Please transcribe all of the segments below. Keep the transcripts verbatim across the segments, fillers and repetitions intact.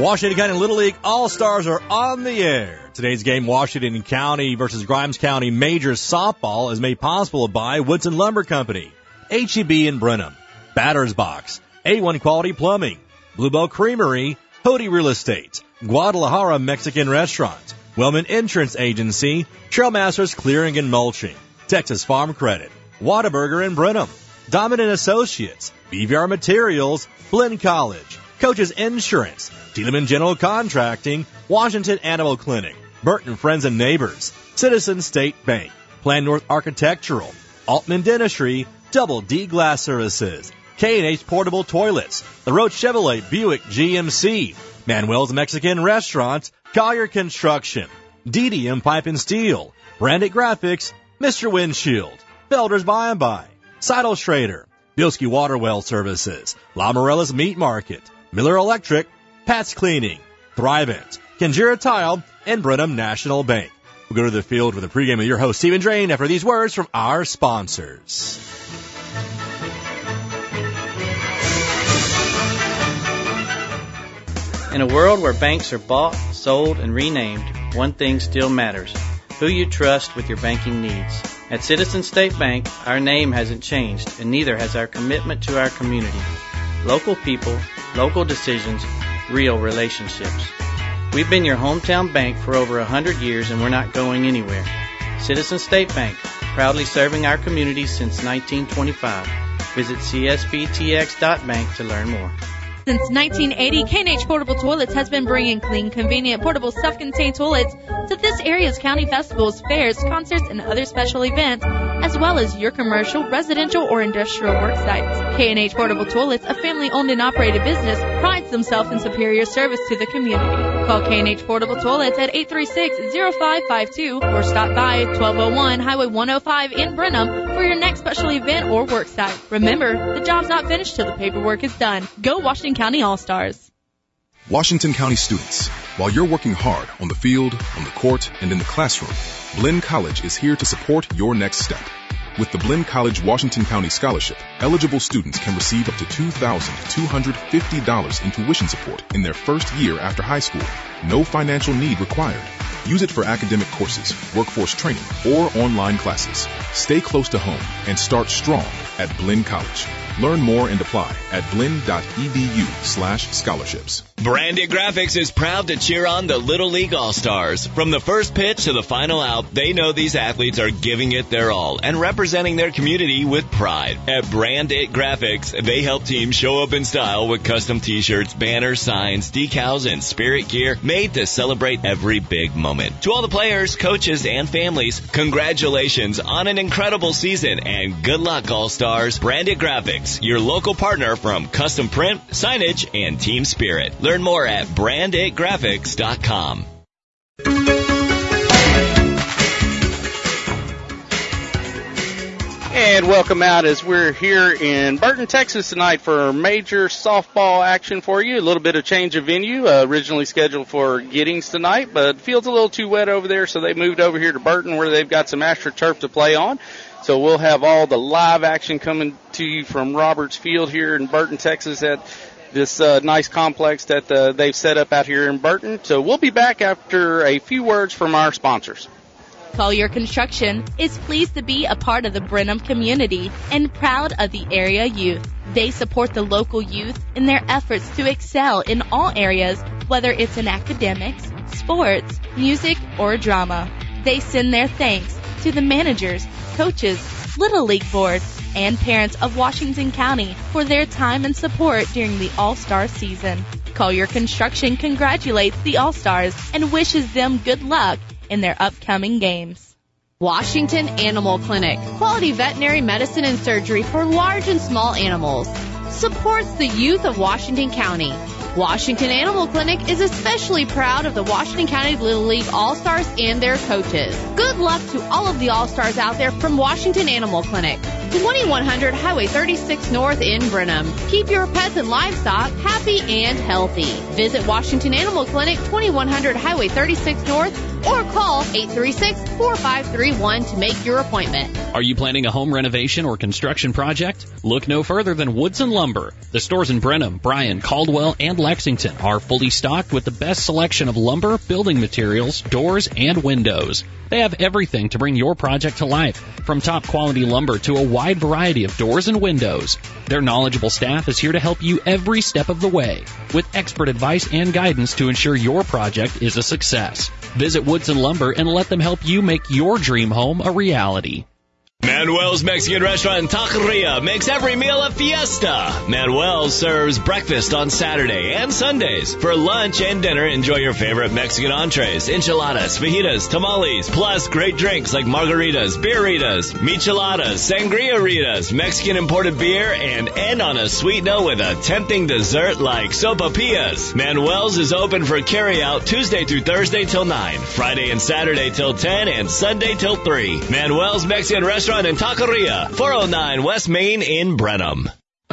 Washington County Little League All-Stars are on the air. Today's game, Washington County versus Grimes County Major Softball, is made possible by Woodson Lumber Company, H E B in Brenham, Batter's Box, A one Quality Plumbing, Bluebell Creamery, Hody Real Estate, Guadalajara Mexican Restaurant, Wellman Insurance Agency, Trailmasters Clearing and Mulching, Texas Farm Credit, Whataburger in Brenham, Diamond and Associates, B V R Materials, Blinn College, Coaches Insurance, Tiedemann General Contracting, Washington Animal Clinic, Burton Friends and Neighbors, Citizen State Bank, Plan North Architectural, Altman Dentistry, Double D Glass Services, K and H Portable Toilets, The Road Chevrolet Buick G M C, Manuel's Mexican Restaurant, Collier Construction, D D M Pipe and Steel, Brandit Graphics, Mister Windshield, Felder's By and By, Seidel Schrader, Bilski Water Well Services, La Morella's Meat Market, Miller Electric, Pat's Cleaning, Thrivent, Kinjira Tile, and Brenham National Bank. We'll go to the field with a pregame with your host, Stephen Drain, after these words from our sponsors. In a world where banks are bought, sold, and renamed, one thing still matters: who you trust with your banking needs. At Citizen State Bank, our name hasn't changed, and neither has our commitment to our community. Local people, local decisions, real relationships. We've been your hometown bank for over one hundred years, and we're not going anywhere. Citizen State Bank, proudly serving our community since nineteen twenty-five. Visit c s b t x dot bank to learn more. Since nineteen eighty, K and H Portable Toilets has been bringing clean, convenient, portable, self-contained toilets to this area's county festivals, fairs, concerts, and other special events, as well as your commercial, residential, or industrial work sites. K and H Portable Toilets, a family-owned and operated business, prides themselves in superior service to the community. Call K and H Portable Toilets at eight three six, zero five five two or stop by twelve oh one Highway one oh five in Brenham for your next special event or work site. Remember, the job's not finished till the paperwork is done. Go Washington County All-Stars. Washington County students, while you're working hard on the field, on the court, and in the classroom, Blinn College is here to support your next step. With the Blinn College Washington County Scholarship, eligible students can receive up to two thousand two hundred fifty dollars in tuition support in their first year after high school. No financial need required. Use it for academic courses, workforce training, or online classes. Stay close to home and start strong at Blinn College. Learn more and apply at blinn.edu slash scholarships. Brandit Graphics is proud to cheer on the Little League All-Stars. From the first pitch to the final out, they know these athletes are giving it their all and representing their community with pride. At Brandit Graphics, they help teams show up in style with custom t-shirts, banners, signs, decals, and spirit gear made to celebrate every big moment. To all the players, coaches, and families, congratulations on an incredible season and good luck, All-Stars. Brandit Graphics, your local partner from custom print, signage, and team spirit. Learn more at brandit graphics dot com. And welcome out as we're here in Burton, Texas tonight for major softball action for you. A little bit of change of venue, uh, originally scheduled for Giddings tonight, but the field's a little too wet over there, so they moved over here to Burton where they've got some AstroTurf to play on. So we'll have all the live action coming to you from Roberts Field here in Burton, Texas at this uh, nice complex that uh, they've set up out here in Burton. So we'll be back after a few words from our sponsors. Collier Construction is pleased to be a part of the Brenham community and proud of the area youth. They support the local youth in their efforts to excel in all areas, whether it's in academics, sports, music, or drama. They send their thanks to the managers, coaches, Little League Board, and parents of Washington County for their time and support during the All-Star season. Collier Construction congratulates the All-Stars and wishes them good luck in their upcoming games. Washington Animal Clinic, quality veterinary medicine and surgery for large and small animals, supports the youth of Washington County. Washington Animal Clinic is especially proud of the Washington County Little League All-Stars and their coaches. Good luck to all of the All-Stars out there from Washington Animal Clinic. twenty-one hundred Highway thirty-six North in Brenham. Keep your pets and livestock happy and healthy. Visit Washington Animal Clinic, twenty-one hundred Highway thirty-six North, or call eight three six, four five three one to make your appointment. Are you planning a home renovation or construction project? Look no further than Woodson Lumber. The stores in Brenham, Bryan, Caldwell, and Lexington are fully stocked with the best selection of lumber, building materials, doors, and windows. They have everything to bring your project to life, from top quality lumber to a wide variety of doors and windows. Their knowledgeable staff is here to help you every step of the way, with expert advice and guidance to ensure your project is a success. Visit Woodson Lumber and let them help you make your dream home a reality. Manuel's Mexican Restaurant in Taqueria makes every meal a fiesta. Manuel serves breakfast on Saturday and Sundays. For lunch and dinner, enjoy your favorite Mexican entrees, enchiladas, fajitas, tamales, plus great drinks like margaritas, beeritas, micheladas, sangria-ritas, Mexican imported beer, and end on a sweet note with a tempting dessert like sopapillas. Manuel's is open for carryout Tuesday through Thursday till nine, Friday and Saturday till ten, and Sunday till three. Manuel's Mexican Restaurant in Taqueria, four oh nine West Main in Brenham.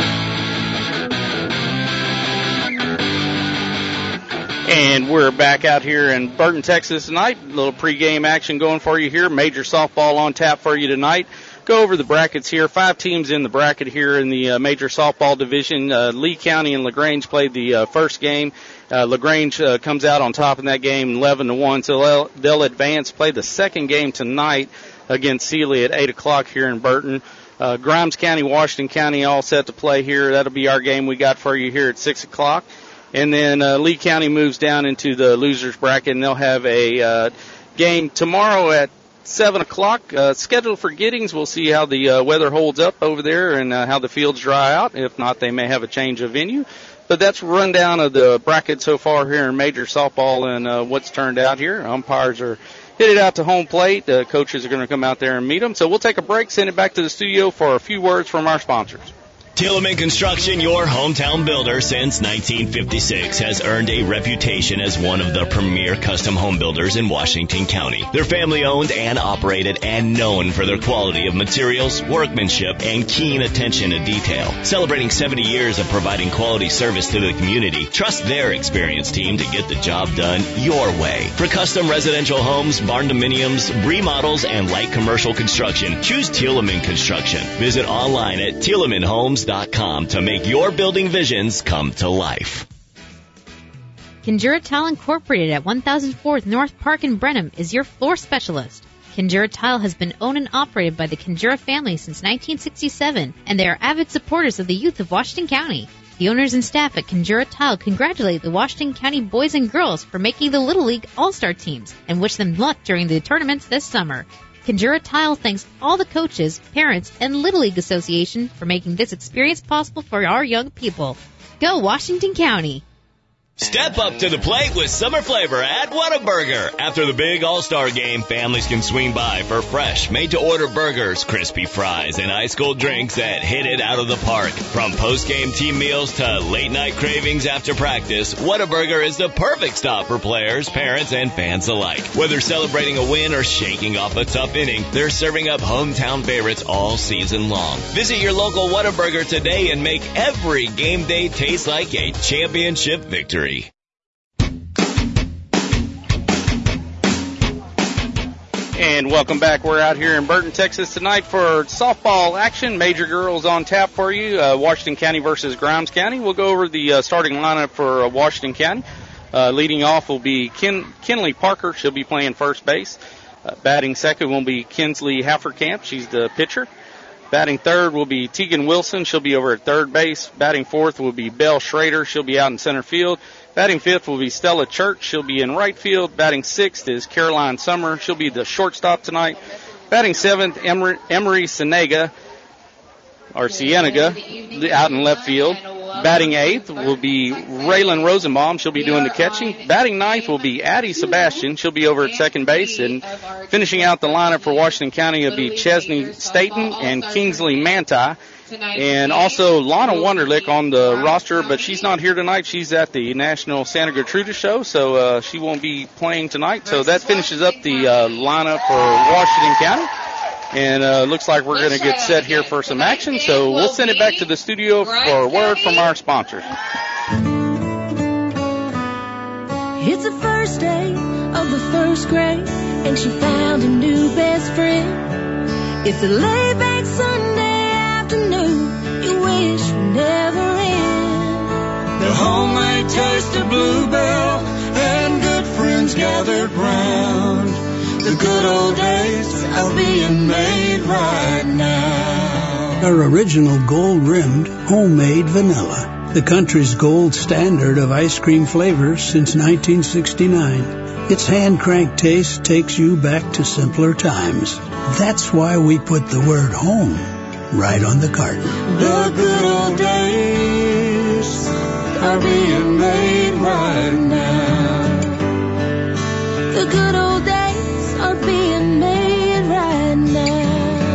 And we're back out here in Burton, Texas tonight. A little pregame action going for you here. Major softball on tap for you tonight. Go over the brackets here. Five teams in the bracket here in the uh, major softball division. Uh, Lee County and LaGrange played the uh, first game. Uh, LaGrange uh, comes out on top in that game, eleven to one. So they'll, they'll advance. Play the second game tonight against Sealy at eight o'clock here in Burton. Uh, Grimes County, Washington County all set to play here. That'll be our game we got for you here at six o'clock. And then uh, Lee County moves down into the losers bracket, and they'll have a uh, game tomorrow at seven o'clock. Uh, scheduled for Giddings. We'll see how the uh, weather holds up over there and uh, how the fields dry out. If not, they may have a change of venue. But that's a rundown of the bracket so far here in major softball and uh, what's turned out here. Umpires are headed out to home plate. The coaches are going to come out there and meet them. So we'll take a break, send it back to the studio for a few words from our sponsors. Tilleman Construction, your hometown builder since nineteen fifty-six, has earned a reputation as one of the premier custom home builders in Washington County. They're family-owned and operated and known for their quality of materials, workmanship, and keen attention to detail. Celebrating seventy years of providing quality service to the community, trust their experienced team to get the job done your way. For custom residential homes, barn dominiums, remodels, and light commercial construction, choose Tilleman Construction. Visit online at Tilleman Homes dot com to make your building visions come to life. Kinjura Tile Incorporated at one thousand fourth North Park in Brenham is your floor specialist. Kinjura Tile has been owned and operated by the Kinjura family since nineteen sixty-seven, and they are avid supporters of the youth of Washington County. The owners and staff at Kinjura Tile congratulate the Washington County boys and girls for making the Little League All-Star teams and wish them luck during the tournaments this summer. Kinjura Tile thanks all the coaches, parents, and Little League Association for making this experience possible for our young people. Go Washington County! Step up to the plate with summer flavor at Whataburger. After the big All-Star game, families can swing by for fresh, made-to-order burgers, crispy fries, and ice-cold drinks that hit it out of the park. From post-game team meals to late-night cravings after practice, Whataburger is the perfect stop for players, parents, and fans alike. Whether celebrating a win or shaking off a tough inning, they're serving up hometown favorites all season long. Visit your local Whataburger today and make every game day taste like a championship victory. And welcome back. We're out here in Burton, Texas tonight for softball action. Major girls on tap for you. Uh, Washington County versus Grimes County. We'll go over the uh, starting lineup for uh, Washington County. Uh, leading off will be Ken, Kinley Parker. She'll be playing first base. Uh, batting second will be Kinsley Hafferkamp. She's the pitcher. Batting third will be Tegan Wilson. She'll be over at third base. Batting fourth will be Belle Schrader. She'll be out in center field. Batting fifth will be Stella Church. She'll be in right field. Batting sixth is Caroline Summer. She'll be the shortstop tonight. Batting seventh, Emery, Emery Sienega, or Cienega, out in left field. Batting eighth will be Raylan Rosenbaum. She'll be doing the catching. Batting ninth will be Addie Sebastian. She'll be over at second base. And finishing out the lineup for Washington County will be Chesney Staten and Kingsley Manti. And also Lana Wunderlich on the roster, but she's not here tonight. She's at the National Santa Gertrude show, so uh, she won't be playing tonight. So that finishes up the uh, lineup for Washington County. And uh, looks like we're going to get set here for some action, so we'll send it back to the studio for a word from our sponsors. It's the first day of the first grade, and she found a new best friend. It's a laid-back Sunday afternoon you wish would never end. The homemade taste of Bluebell and good friends gathered round. The good old days are being made right now. Our original gold-rimmed homemade vanilla. The country's gold standard of ice cream flavors since nineteen sixty-nine. Its hand-cranked taste takes you back to simpler times. That's why we put the word home right on the carton. The good old days are being made right now. The good old days are being made right now.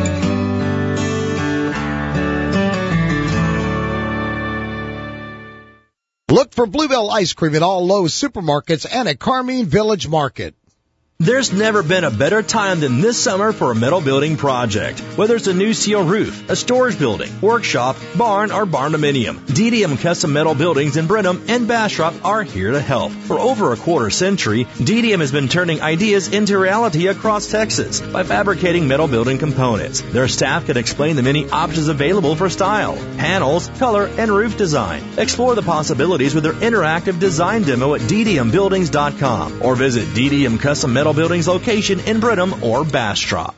Look for Bluebell ice cream at all Lowe's supermarkets and at Carmine Village Market. There's never been a better time than this summer for a metal building project. Whether it's a new steel roof, a storage building, workshop, barn, or barn-dominium, D D M Custom Metal Buildings in Brenham and Bastrop are here to help. For over a quarter century, D D M has been turning ideas into reality across Texas by fabricating metal building components. Their staff can explain the many options available for style, panels, color, and roof design. Explore the possibilities with their interactive design demo at d d m buildings dot com or visit D D M Custom Metal Buildings location in Brenham or Bastrop.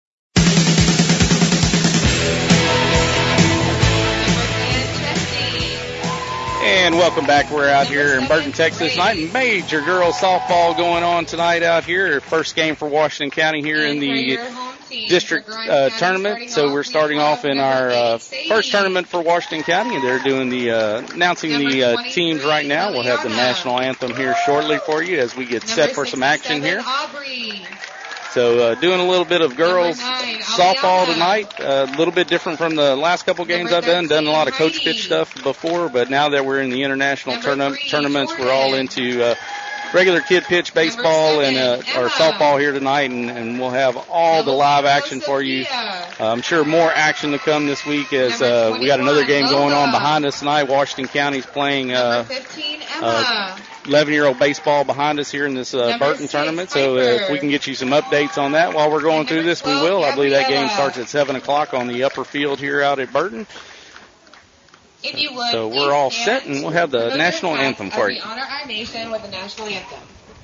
And welcome back. We're out here in Burton, Texas tonight. Major girls softball going on tonight out here. First game for Washington County here in the district uh, tournament. So we're starting off in our uh, first tournament for Washington County, and they're doing the uh, announcing the uh, teams right now. We'll have the national anthem here shortly for you as we get set for some action here. So uh, doing a little bit of girls softball tonight, uh, a little bit different from the last couple games I've done. Done a lot of coach pitch stuff before, but now that we're in the international tourna- tournaments, we're all into uh, regular kid pitch baseball and uh, or softball here tonight, and, and we'll have all the live action for you. Uh, I'm sure more action to come this week as uh, we got another game going on behind us tonight. Washington County's playing uh, uh, eleven-year-old baseball behind us here in this uh, Burton tournament. So uh, if we can get you some updates on that while we're going through this, we will. I believe that game starts at seven o'clock on the upper field here out at Burton. If you would, so we're all set, and we'll have the national anthem for you. Honor our nation with the national anthem.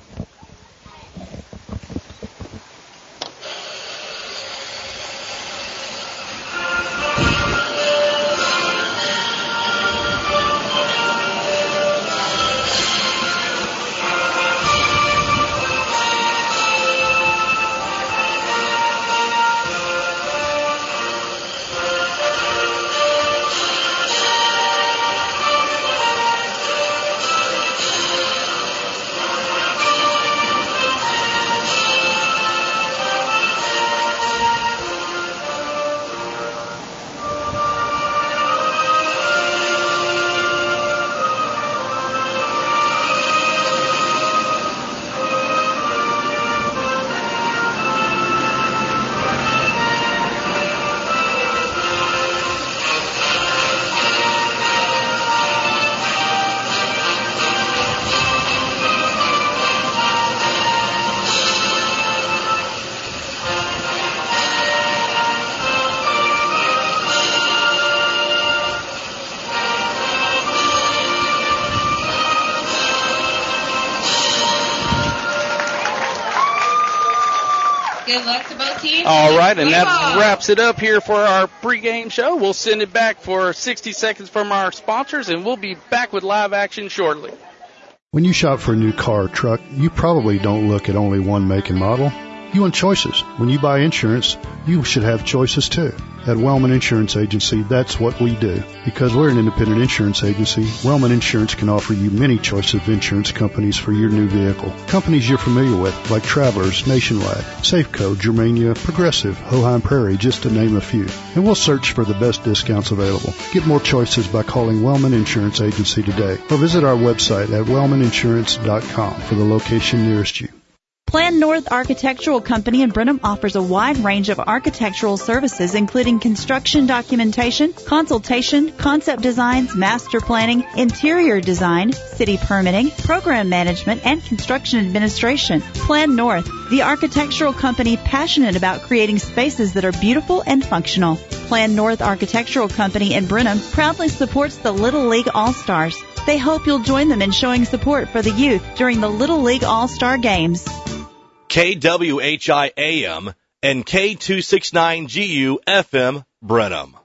Good luck to both teams. All right, and that wraps it up here for our pregame show. We'll send it back for sixty seconds from our sponsors, and we'll be back with live action shortly. When you shop for a new car or truck, you probably don't look at only one make and model. You want choices. When you buy insurance, you should have choices too. At Wellman Insurance Agency, that's what we do. Because we're an independent insurance agency, Wellman Insurance can offer you many choices of insurance companies for your new vehicle. Companies you're familiar with, like Travelers, Nationwide, Safeco, Germania, Progressive, Hoheim Prairie, just to name a few. And we'll search for the best discounts available. Get more choices by calling Wellman Insurance Agency today, or visit our website at wellman insurance dot com for the location nearest you. Plan North Architectural Company in Brenham offers a wide range of architectural services, including construction documentation, consultation, concept designs, master planning, interior design, city permitting, program management, and construction administration. Plan North, the architectural company passionate about creating spaces that are beautiful and functional. Plan North Architectural Company in Brenham proudly supports the Little League All-Stars. They hope you'll join them in showing support for the youth during the Little League All-Star Games. K W H I A M and K two sixty-nine G U F M Brenham.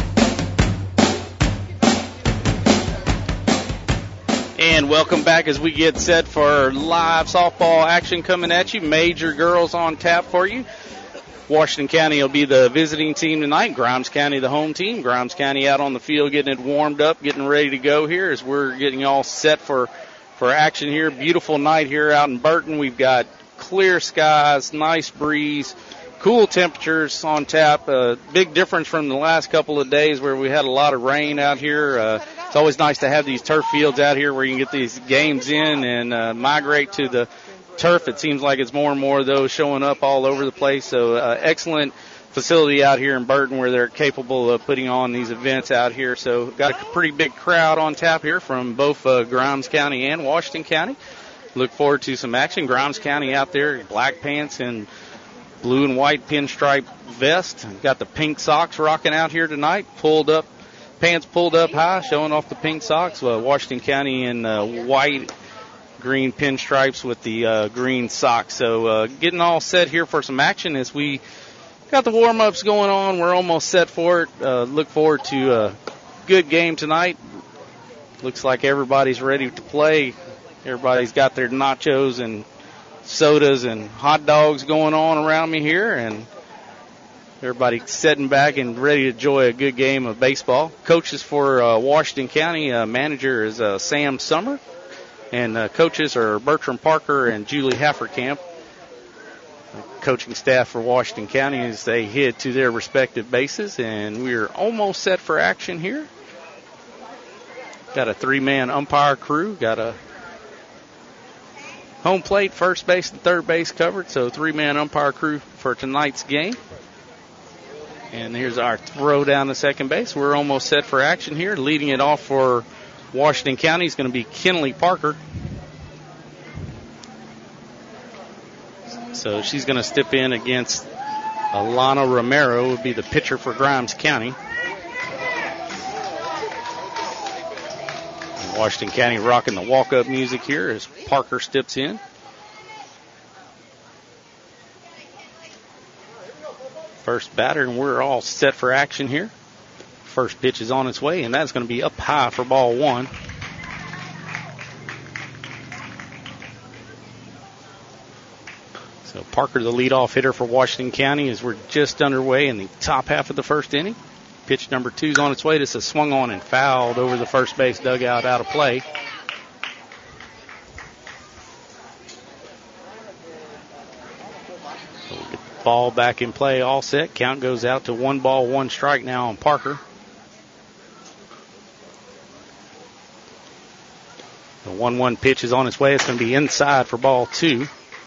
And welcome back as we get set for live softball action coming at you. Major girls on tap for you. Washington County will be the visiting team tonight. Grimes County the home team. Grimes County out on the field getting it warmed up, getting ready to go here as we're getting all set for, for action here. Beautiful night here out in Burton. We've got clear skies, nice breeze, cool temperatures on tap. Uh, big difference from the last couple of days where we had a lot of rain out here. Uh, it's always nice to have these turf fields out here where you can get these games in and uh, migrate to the turf. It seems like it's more and more of those showing up all over the place. So uh, excellent facility out here in Burton where they're capable of putting on these events out here. So got a pretty big crowd on tap here from both uh, Grimes County and Washington County. Look forward to some action. Grimes County out there, black pants and blue and white pinstripe vest. Got the pink socks rocking out here tonight. Pulled up, pants pulled up high, showing off the pink socks. Uh, Washington County in uh, white, green pinstripes with the uh, green socks. So uh, getting all set here for some action as we got the warm-ups going on. We're almost set for it. Uh, look forward to a good game tonight. Looks like everybody's ready to play. Everybody's got their nachos and sodas and hot dogs going on around me here, and everybody sitting back and ready to enjoy a good game of baseball. Coaches for uh, Washington County, uh, manager is uh, Sam Summer, and uh, coaches are Bertram Parker and Julie Hafferkamp. The coaching staff for Washington County as they head to their respective bases, and we're almost set for action here. Got a three-man umpire crew, got a home plate, first base, and third base covered, so three-man umpire crew for tonight's game. And here's our throw down to second base. We're almost set for action here. Leading it off for Washington County is going to be Kenley Parker. So she's going to step in against Alana Romero, would be the pitcher for Grimes County. Washington County rocking the walk-up music here as Parker steps in. First batter, and we're all set for action here. First pitch is on its way, and that's going to be up high for ball one. So Parker, the leadoff hitter for Washington County, as we're just underway in the top half of the first inning. Pitch number two is on its way. This is swung on and fouled over the first base dugout, out of play. So we'll get the ball back in play, all set. Count goes out to one ball, one strike now on Parker. The one one pitch is on its way. It's going to be inside for ball two.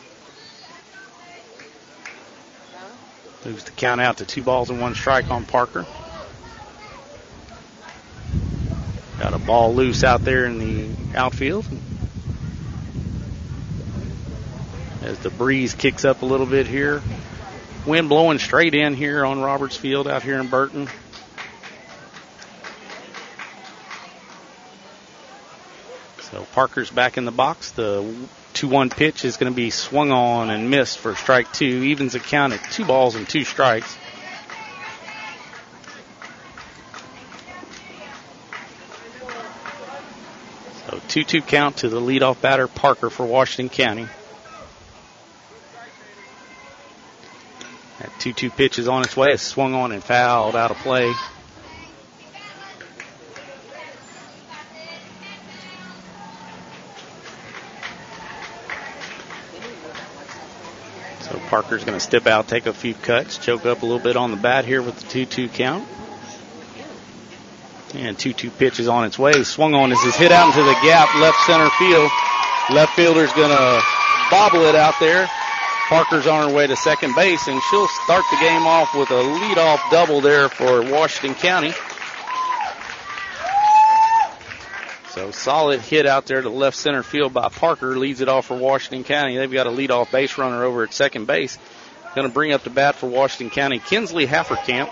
Moves the count out to two balls and one strike on Parker. Got a ball loose out there in the outfield. As the breeze kicks up a little bit here. Wind blowing straight in here on Roberts Field out here in Burton. So Parker's back in the box. The two one pitch is going to be swung on and missed for strike two. Evens the count at two balls and two strikes. So two two count to the leadoff batter, Parker, for Washington County. That two two pitch is on its way. It's swung on and fouled, out of play. So Parker's going to step out, take a few cuts, choke up a little bit on the bat here with the two two count. And two two pitch is on its way. Swung on as it's hit out into the gap, left center field. Left fielder's going to bobble it out there. Parker's on her way to second base, and she'll start the game off with a leadoff double there for Washington County. So solid hit out there to left center field by Parker. Leads it off for Washington County. They've got a leadoff base runner over at second base. Going to bring up the bat for Washington County, Kinsley Hafferkamp.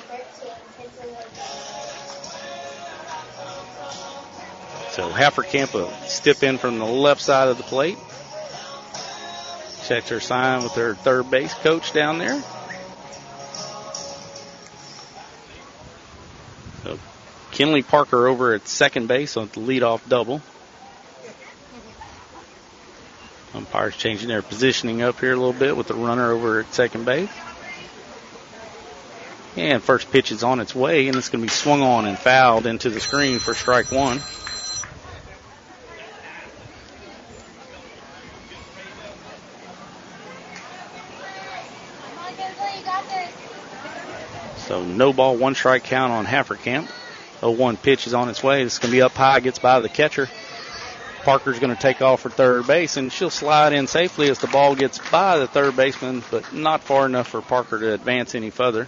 So Hafferkamp will step in from the left side of the plate. Checks her sign with her third base coach down there. So Kinley Parker over at second base on the leadoff double. Umpires changing their positioning up here a little bit with the runner over at second base. And first pitch is on its way, and it's going to be swung on and fouled into the screen for strike one. So no ball, one strike count on Hafferkamp. oh one pitch is on its way. This is going to be up high, gets by the catcher. Parker's going to take off for third base, and she'll slide in safely as the ball gets by the third baseman, but not far enough for Parker to advance any further.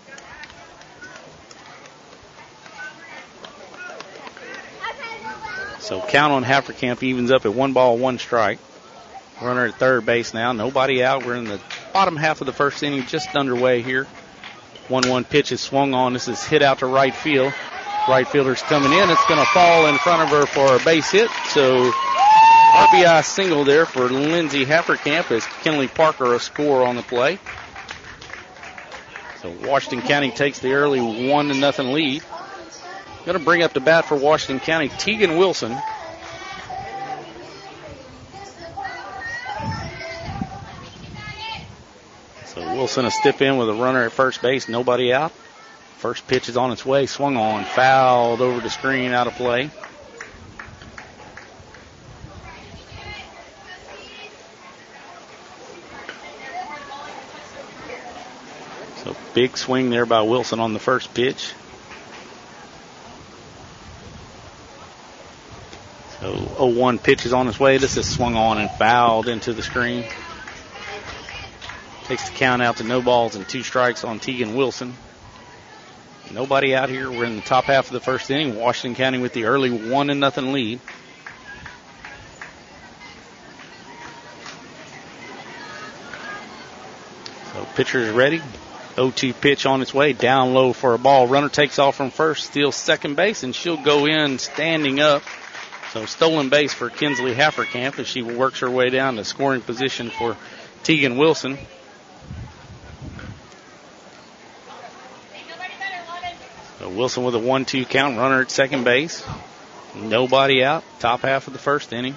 So count on Hafferkamp evens up at one ball, one strike. Runner at third base now, nobody out. We're in the bottom half of the first inning, just underway here. one one pitch is swung on. This is hit out to right field. Right fielder's coming in. It's going to fall in front of her for a base hit. So R B I single there for Lindsay Hafferkamp as Kinley Parker a score on the play. So Washington County takes the early one to nothing lead. Going to bring up the bat for Washington County, Tegan Wilson. So Wilson will step in with a runner at first base, nobody out. First pitch is on its way, swung on, fouled over the screen, out of play. So big swing there by Wilson on the first pitch. So oh one pitch is on its way. This is swung on and fouled into the screen. Takes the count out to no balls and two strikes on Tegan Wilson. Nobody out here. We're in the top half of the first inning. Washington County with the early one and nothing lead. So pitcher is ready. oh two pitch on its way. Down low for a ball. Runner takes off from first, steals second base, and she'll go in standing up. So stolen base for Kinsley Hafferkamp as she works her way down to scoring position for Tegan Wilson. So Wilson with a one two count, runner at second base. Nobody out, top half of the first inning.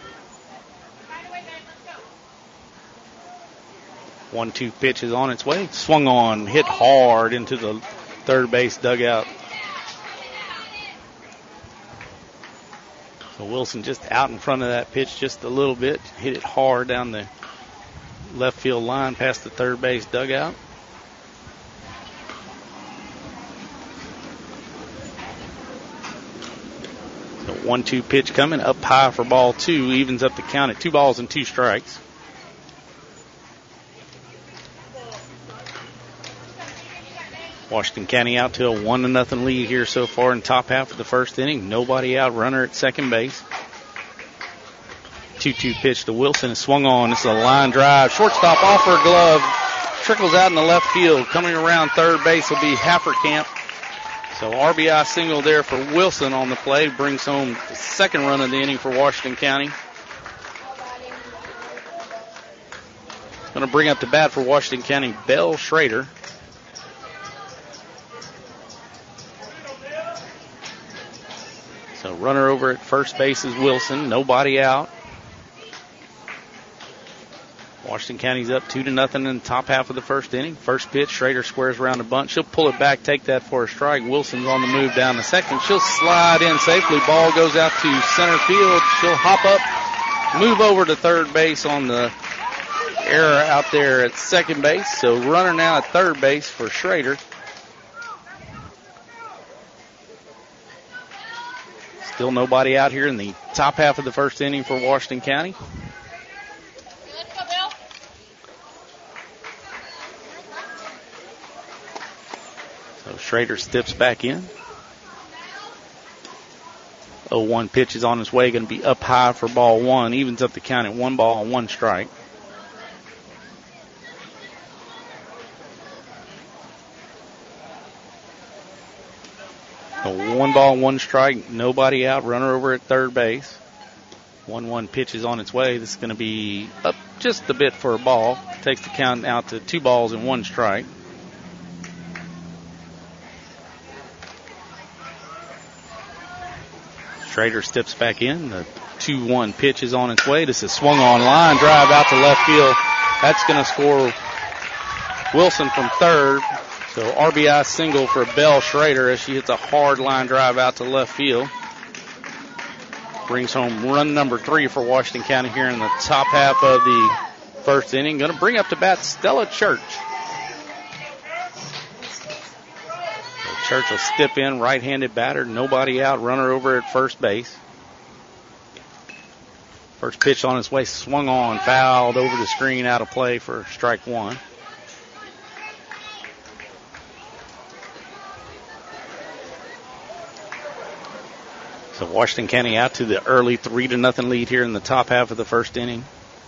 one two pitch is on its way. Swung on, hit hard into the third base dugout. So Wilson just out in front of that pitch just a little bit. Hit it hard down the left field line past the third base dugout. So one two pitch coming up high for ball two. Evens up the count at two balls and two strikes. Washington County out to a one to nothing lead here so far in the top half of the first inning. Nobody out, runner at second base. two two pitch to Wilson is swung on. This is a line drive. Shortstop off her glove. Trickles out in the left field. Coming around third base will be Hafferkamp. So R B I single there for Wilson on the play. Brings home the second run of the inning for Washington County. Going to bring up the bat for Washington County, Belle Schrader. So runner over at first base is Wilson. Nobody out. Washington County's up two to nothing in the top half of the first inning. First pitch, Schrader squares around a bunt. She'll pull it back, take that for a strike. Wilson's on the move down the second. She'll slide in safely. Ball goes out to center field. She'll hop up, move over to third base on the error out there at second base. So runner now at third base for Schrader. Still nobody out here in the top half of the first inning for Washington County. Schrader steps back in. oh one pitch is on his way, going to be up high for ball one. Evens up the count at one ball and one strike. So one ball, one strike, nobody out, runner over at third base. one one pitch is on its way. This is going to be up just a bit for a ball. Takes the count out to two balls and one strike. Schrader steps back in. The two one pitch is on its way. This is swung on line drive out to left field. That's going to score Wilson from third. So R B I single for Belle Schrader as she hits a hard line drive out to left field. Brings home run number three for Washington County here in the top half of the first inning. Going to bring up to bat Stella Church. So Church will step in, right-handed batter, nobody out, runner over at first base. First pitch on its way, swung on, fouled over the screen, out of play for strike one. So Washington County out to the early three to nothing lead here in the top half of the first inning.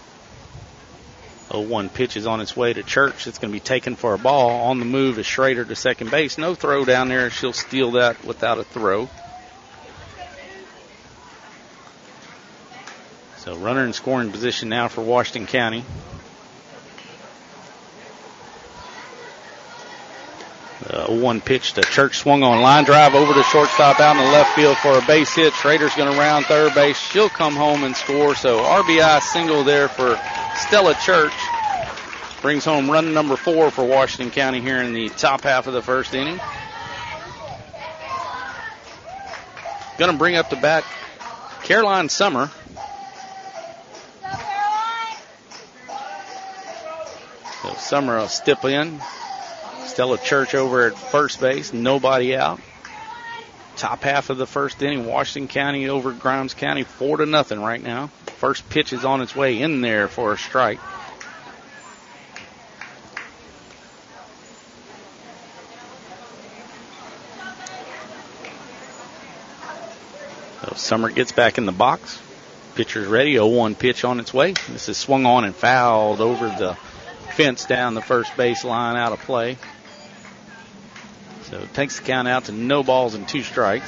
oh one pitch is on its way to Church. It's going to be taken for a ball. On the move is Schrader to second base. No throw down there. She'll steal that without a throw. So runner in scoring position now for Washington County. The oh one pitch to Church, swung on, line drive over to shortstop out in the left field for a base hit. Schrader's going to round third base. She'll come home and score. So R B I single there for Stella Church. Brings home run number four for Washington County here in the top half of the first inning. Going to bring up the bat Caroline Summer. So Summer will step in. Stella Church over at first base, nobody out. Top half of the first inning, Washington County over Grimes County, four to nothing right now. First pitch is on its way in there for a strike. So Summer gets back in the box. Pitcher's ready, oh one pitch on its way. This is swung on and fouled over the fence down the first base line, out of play. So it takes the count out to no balls and two strikes.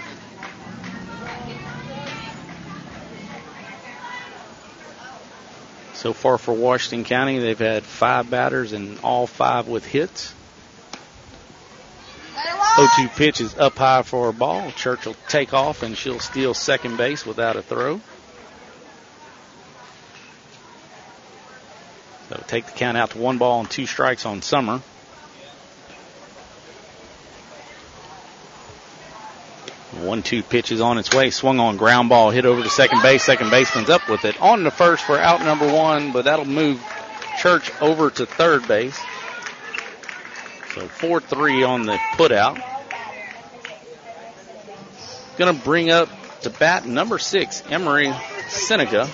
So far for Washington County, they've had five batters and all five with hits. oh two pitch is up high for a ball. Church will take off and she'll steal second base without a throw. So take the count out to one ball and two strikes on Summer. one two pitch is on its way. Swung on, ground ball, hit over to second base. Second baseman's up with it. On to first for out number one, but that'll move Church over to third base. So four three on the put out. Going to bring up to bat number six, Emery Seneca.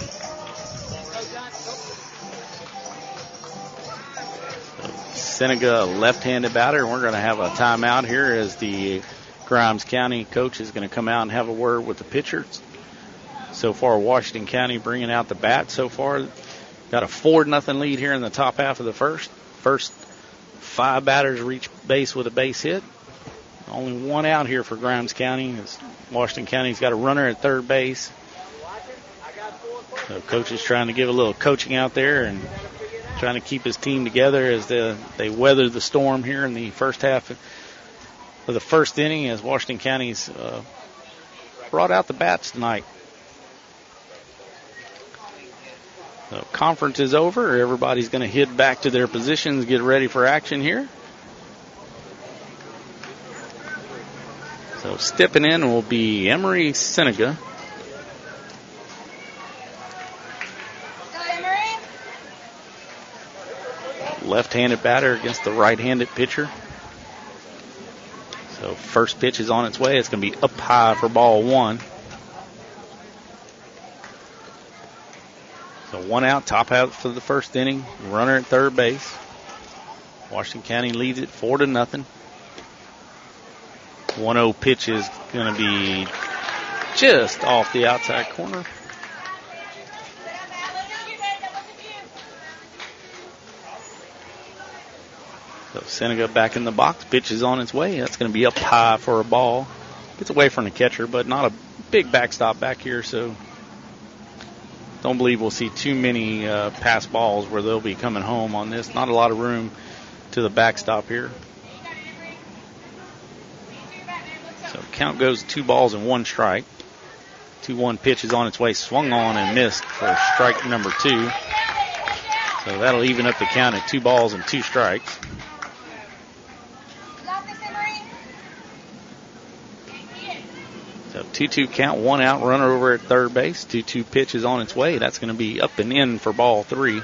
Seneca, left-handed batter. We're going to have a timeout here as the Grimes County coach is going to come out and have a word with the pitchers. So far, Washington County bringing out the bat. So far, got a four nothing lead here in the top half of the first. First five batters reach base with a base hit. Only one out here for Grimes County. Washington County's got a runner at third base. So coach is trying to give a little coaching out there and trying to keep his team together as they, they weather the storm here in the first half of the first inning as Washington County's uh, brought out the bats tonight. So conference is over. Everybody's going to head back to their positions, get ready for action here. So stepping in will be Emery Seneca. Left-handed batter against the right-handed pitcher. So first pitch is on its way. It's going to be up high for ball one. So one out, top out for the first inning. Runner at third base. Washington County leads it four to nothing. one oh pitch is going to be just off the outside corner. So Seneca back in the box. Pitch is on its way. That's going to be up high for a ball. Gets away from the catcher, but not a big backstop back here, so don't believe we'll see too many uh, pass balls where they'll be coming home on this. Not a lot of room to the backstop here. So count goes two balls and one strike. two one pitch is on its way, swung on and missed for strike number two. So that'll even up the count at two balls and two strikes. So two two count, one out, runner over at third base. two two pitch is on its way. That's going to be up and in for ball three.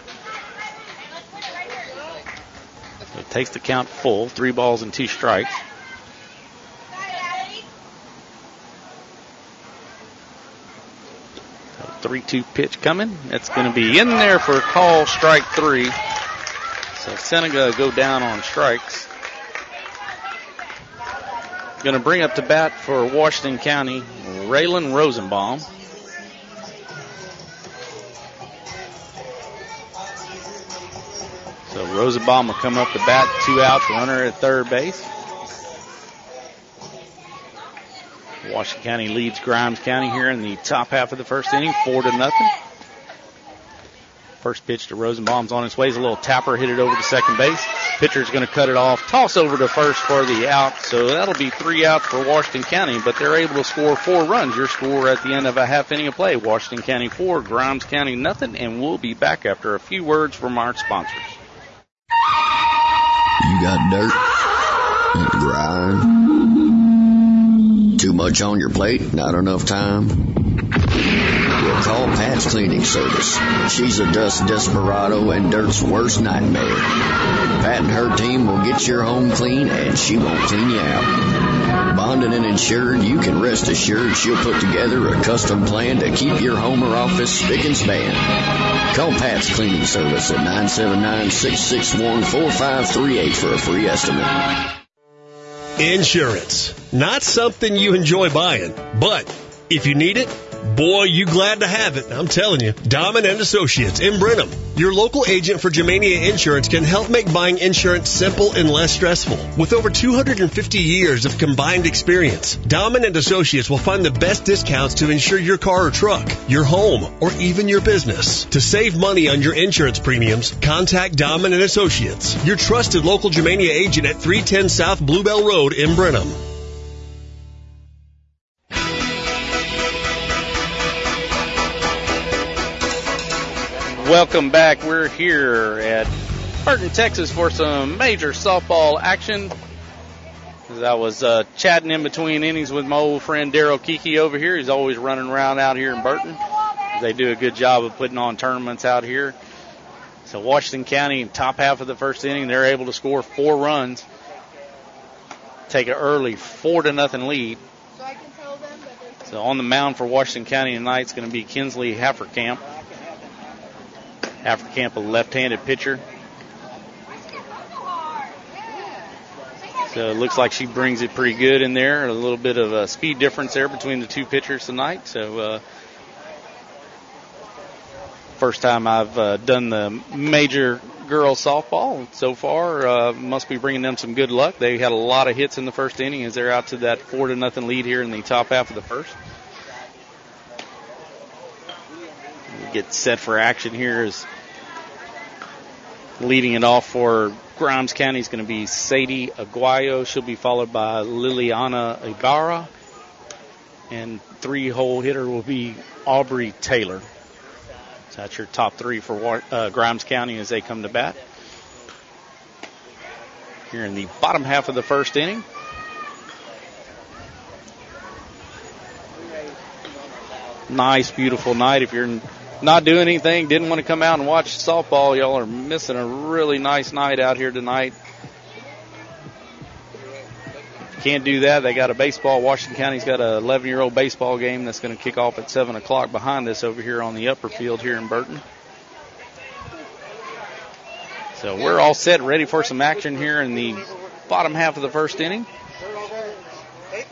So it takes the count full, three balls and two strikes. So three two pitch coming. That's going to be in there for call strike three. So Seneca go down on strikes. Going to bring up to bat for Washington County, Raylan Rosenbaum. So Rosenbaum will come up to bat, two outs, runner at third base. Washington County leads Grimes County here in the top half of the first inning, four to nothing. First pitch to Rosenbaum's on its way. He's a little tapper, hit it over to second base. Pitcher's going to cut it off, toss over to first for the out. So that'll be three outs for Washington County, but they're able to score four runs. Your score at the end of a half inning of play. Washington County four, Grimes County nothing, and we'll be back after a few words from our sponsors. You got dirt and grind. Too much on your plate, not enough time. Well, call Pat's Cleaning Service. She's a dust desperado and dirt's worst nightmare. Pat and her team will get your home clean, and she won't clean you out. Bonded and insured, you can rest assured she'll put together a custom plan to keep your home or office spick and span. Call Pat's Cleaning Service at nine seven nine, six six one, four five three eight for a free estimate. Insurance. Not something you enjoy buying, but if you need it, boy, you glad to have it. I'm telling you. Dahman and Associates in Brenham. Your local agent for Germania Insurance can help make buying insurance simple and less stressful. With over two hundred fifty years of combined experience, Dahman and Associates will find the best discounts to insure your car or truck, your home, or even your business. To save money on your insurance premiums, contact Dahman and Associates, your trusted local Germania agent at three ten South Bluebell Road in Brenham. Welcome back. We're here at Burton, Texas for some major softball action. As I was uh, chatting in between innings with my old friend Daryl Kiki over here. He's always running around out here in Burton. They do a good job of putting on tournaments out here. So Washington County, top half of the first inning, they're able to score four runs, take an early four to nothing lead. So on the mound for Washington County tonight is going to be Kinsley Hafferkamp. Hafferkamp, a left-handed pitcher. So it looks like she brings it pretty good in there. A little bit of a speed difference there between the two pitchers tonight. So uh, first time I've uh, done the major girls softball so far. Uh, must be bringing them some good luck. They had a lot of hits in the first inning as they're out to that four to nothing lead here in the top half of the first. Get set for action here is leading it off for Grimes County is going to be Sadie Aguayo. She'll be followed by Liliana Ibarra. And three-hole hitter will be Aubrey Taylor. So that's your top three for uh, Grimes County as they come to bat. Here in the bottom half of the first inning. Nice, beautiful night. If you're not doing anything, didn't want to come out and watch softball, y'all are missing a really nice night out here tonight. Can't do that. They got a baseball. Washington County's got an eleven-year-old baseball game that's going to kick off at seven o'clock behind us over here on the upper field here in Burton. So we're all set, ready for some action here in the bottom half of the first inning.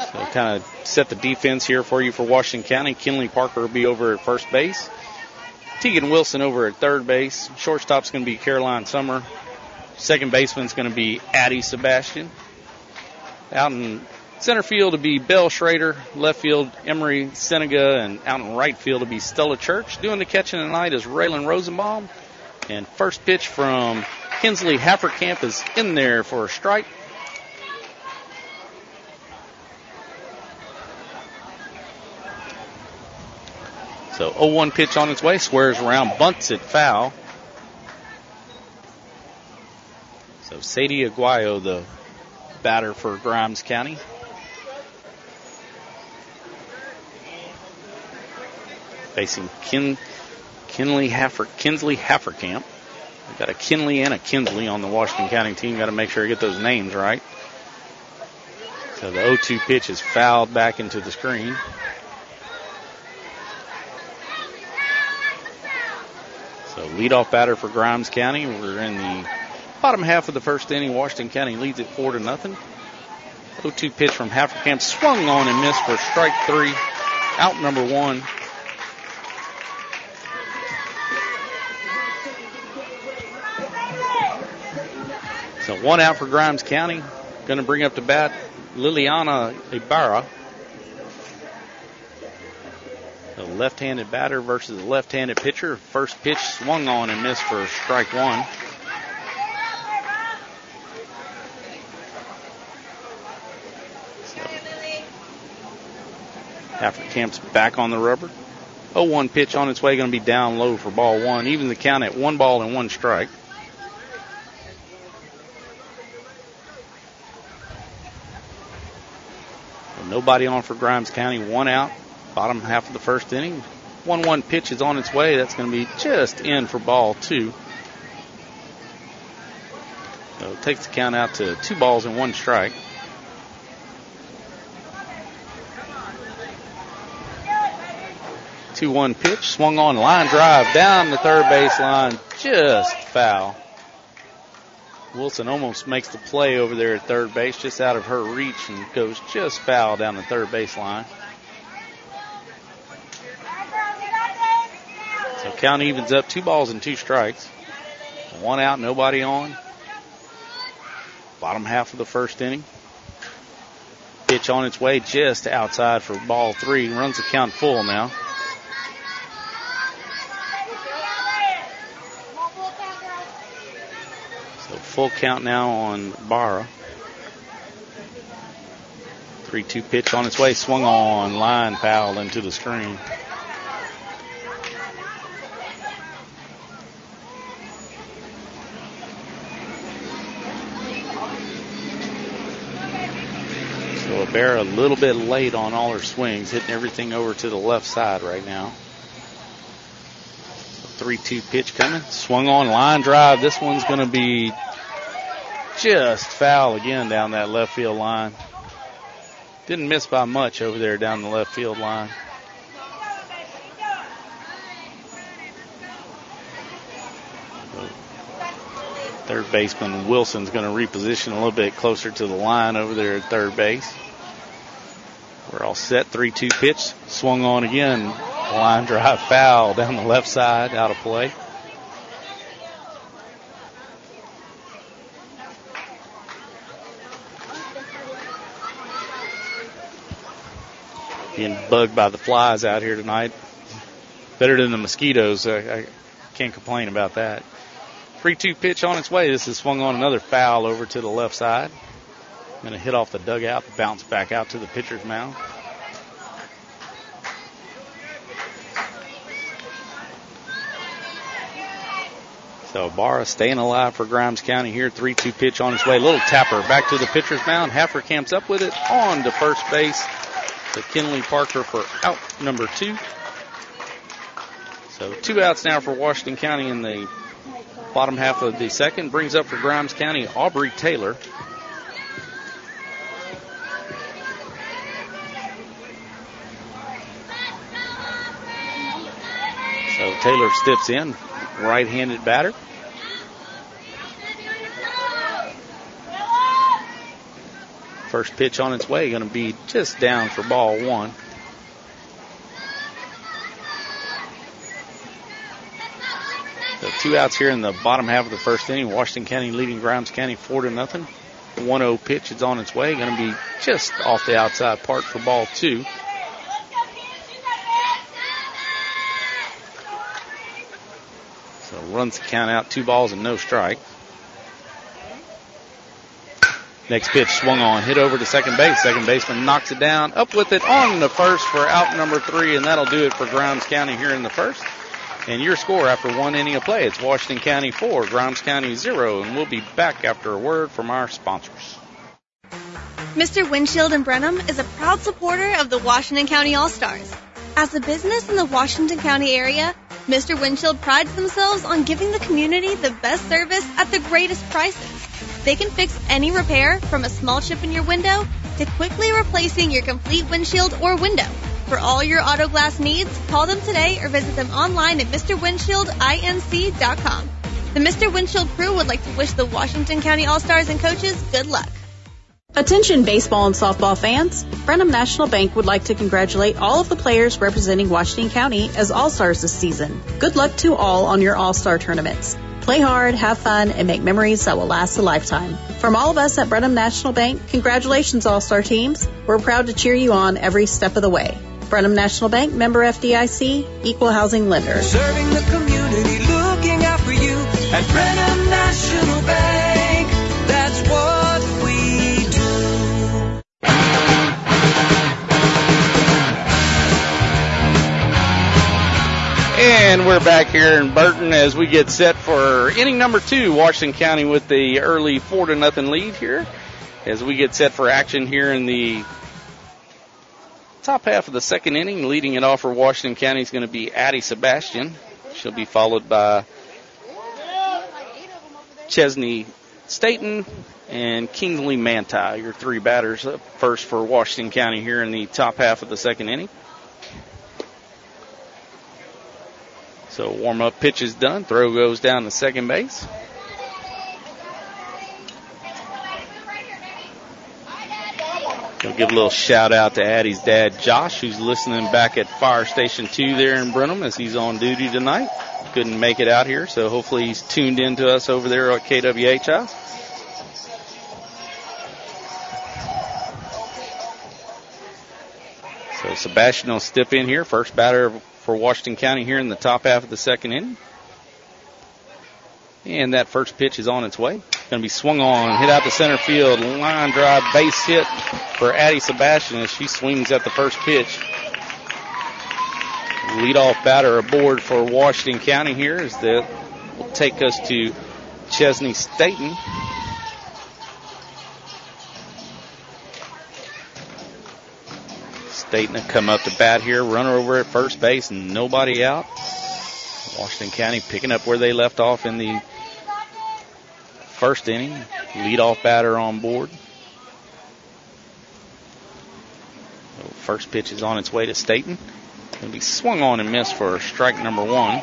So kind of set the defense here for you for Washington County. Kinley Parker will be over at first base. Tegan Wilson over at third base. Shortstop's going to be Caroline Summer. Second baseman's going to be Addie Sebastian. Out in center field to be Belle Schrader. Left field, Emery Senega. And out in right field to be Stella Church. Doing the catching tonight is Raylan Rosenbaum. And first pitch from Kinsley Hafferkamp is in there for a strike. So oh one pitch on its way, squares around, bunts it foul. So Sadie Aguayo, the batter for Grimes County. Facing Kin, Kinley Haffer, Kinsley Hafferkamp. We've got a Kinley and a Kinsley on the Washington County team. Got to make sure I get those names right. So the oh two pitch is fouled back into the screen. So leadoff batter for Grimes County. We're in the bottom half of the first inning. Washington County leads it four to nothing. oh two pitch from Hafferkamp, swung on and missed for strike three. Out number one. So one out for Grimes County. Going to bring up to bat Liliana Ibarra. The left-handed batter versus the left-handed pitcher. First pitch swung on and missed for strike one. So, Hafferkamp's back on the rubber. oh one pitch on its way, going to be down low for ball one. Even the count at one ball and one strike. So nobody on for Grimes County, one out. Bottom half of the first inning. one one pitch is on its way. That's going to be just in for ball two. So it takes the count out to two balls and one strike. two one pitch, swung on, line drive down the third base line, just foul. Wilson almost makes the play over there at third base, just out of her reach, and goes just foul down the third base line. So count evens up, two balls and two strikes. One out, nobody on. Bottom half of the first inning. Pitch on its way just outside for ball three. Runs the count full now. So full count now on Barra. three two pitch on its way. Swung on, line foul into the screen. Barra a little bit late on all her swings, hitting everything over to the left side right now. three two pitch coming. Swung on, line drive. This one's going to be just foul again down that left field line. Didn't miss by much over there down the left field line. Third baseman Wilson's going to reposition a little bit closer to the line over there at third base. We're all set. three two pitch. Swung on again. Line drive foul down the left side. Out of play. Being bugged by the flies out here tonight. Better than the mosquitoes. I, I can't complain about that. three two pitch on its way. This is swung on, another foul over to the left side. Going to hit off the dugout, bounce back out to the pitcher's mound. So Barra staying alive for Grimes County here. three two pitch on its way. Little tapper back to the pitcher's mound. Hafferkamp's up with it on to first base. To Kinley Parker for out number two. So two outs now for Washington County in the bottom half of the second. Brings up for Grimes County Aubrey Taylor. So Taylor steps in, right-handed batter. First pitch on its way, going to be just down for ball one. So two outs here in the bottom half of the first inning. Washington County leading Grimes County four to nothing. one oh pitch is on its way. Going to be just off the outside part for ball two. So runs the count out, two balls and no strike. Next pitch swung on, hit over to second base. Second baseman knocks it down, up with it on the first for out number three, and that'll do it for Grimes County here in the first. And your score after one inning of play, it's Washington County four, Grimes County zero, and we'll be back after a word from our sponsors. Mister Windshield in Brenham is a proud supporter of the Washington County All-Stars. As a business in the Washington County area, Mister Windshield prides themselves on giving the community the best service at the greatest prices. They can fix any repair from a small chip in your window to quickly replacing your complete windshield or window. For all your auto glass needs, call them today or visit them online at Mister Windshield Inc dot com. The Mister Windshield crew would like to wish the Washington County All-Stars and coaches good luck. Attention baseball and softball fans, Brenham National Bank would like to congratulate all of the players representing Washington County as All-Stars this season. Good luck to all on your All-Star tournaments. Play hard, have fun, and make memories that will last a lifetime. From all of us at Brenham National Bank, congratulations All-Star teams. We're proud to cheer you on every step of the way. Brenham National Bank, member F D I C, equal housing lender. Serving the community, looking out for you at Brenham National Bank. That's what we do. And we're back here in Burton as we get set for inning number two. Washington County with the early four to nothing lead here as we get set for action here in the top half of the second inning. Leading it off for Washington County is going to be Addie Sebastian. She'll be followed by Chesney Staten and Kingsley Manti, your three batters up first for Washington County here in the top half of the second inning. So warm-up pitch is done. Throw goes down to second base. We'll give a little shout out to Addie's dad, Josh, who's listening back at Fire Station two there in Brenham as he's on duty tonight. Couldn't make it out here, so hopefully he's tuned in to us over there at K W H I. So Sebastian will step in here, first batter for Washington County here in the top half of the second inning. And that first pitch is on its way. Going to be swung on, hit out to center field, line drive, base hit for Addie Sebastian as she swings at the first pitch. Leadoff batter aboard for Washington County here as that will take us to Chesney Staten. Staten will come up to bat here, runner over at first base, and nobody out. Washington County picking up where they left off in the first inning. Leadoff batter on board. So first pitch is on its way to Staten. Going to be swung on and missed for strike number one.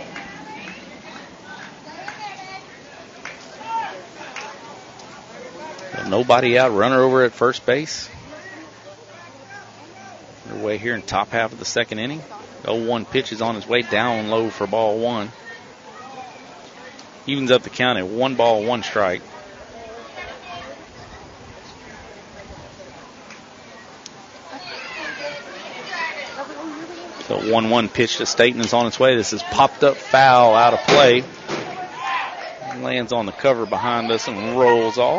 So nobody out, runner over at first base. Underway here in top half of the second inning. oh one pitch is on his way down low for ball one. Evens up the count at one ball, one strike. So one one pitch to Staten is on its way. This is popped up foul out of play. Lands on the cover behind us and rolls off.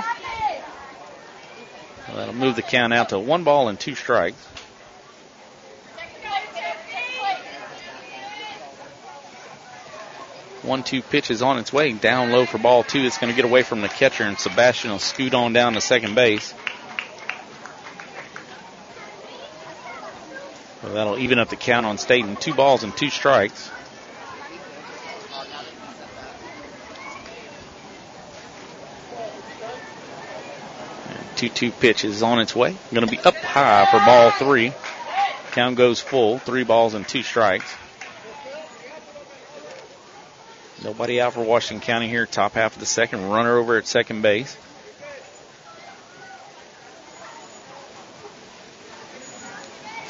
Well, that'll move the count out to one ball and two strikes. one two pitch is on its way. Down low for ball two. It's going to get away from the catcher, and Sebastian will scoot on down to second base. So that'll even up the count on Staten. Two balls and two strikes. two two pitch is on its way. Going to be up high for ball three. Count goes full. Three balls and two strikes. Nobody out for Washington County here. Top half of the second. Runner over at second base.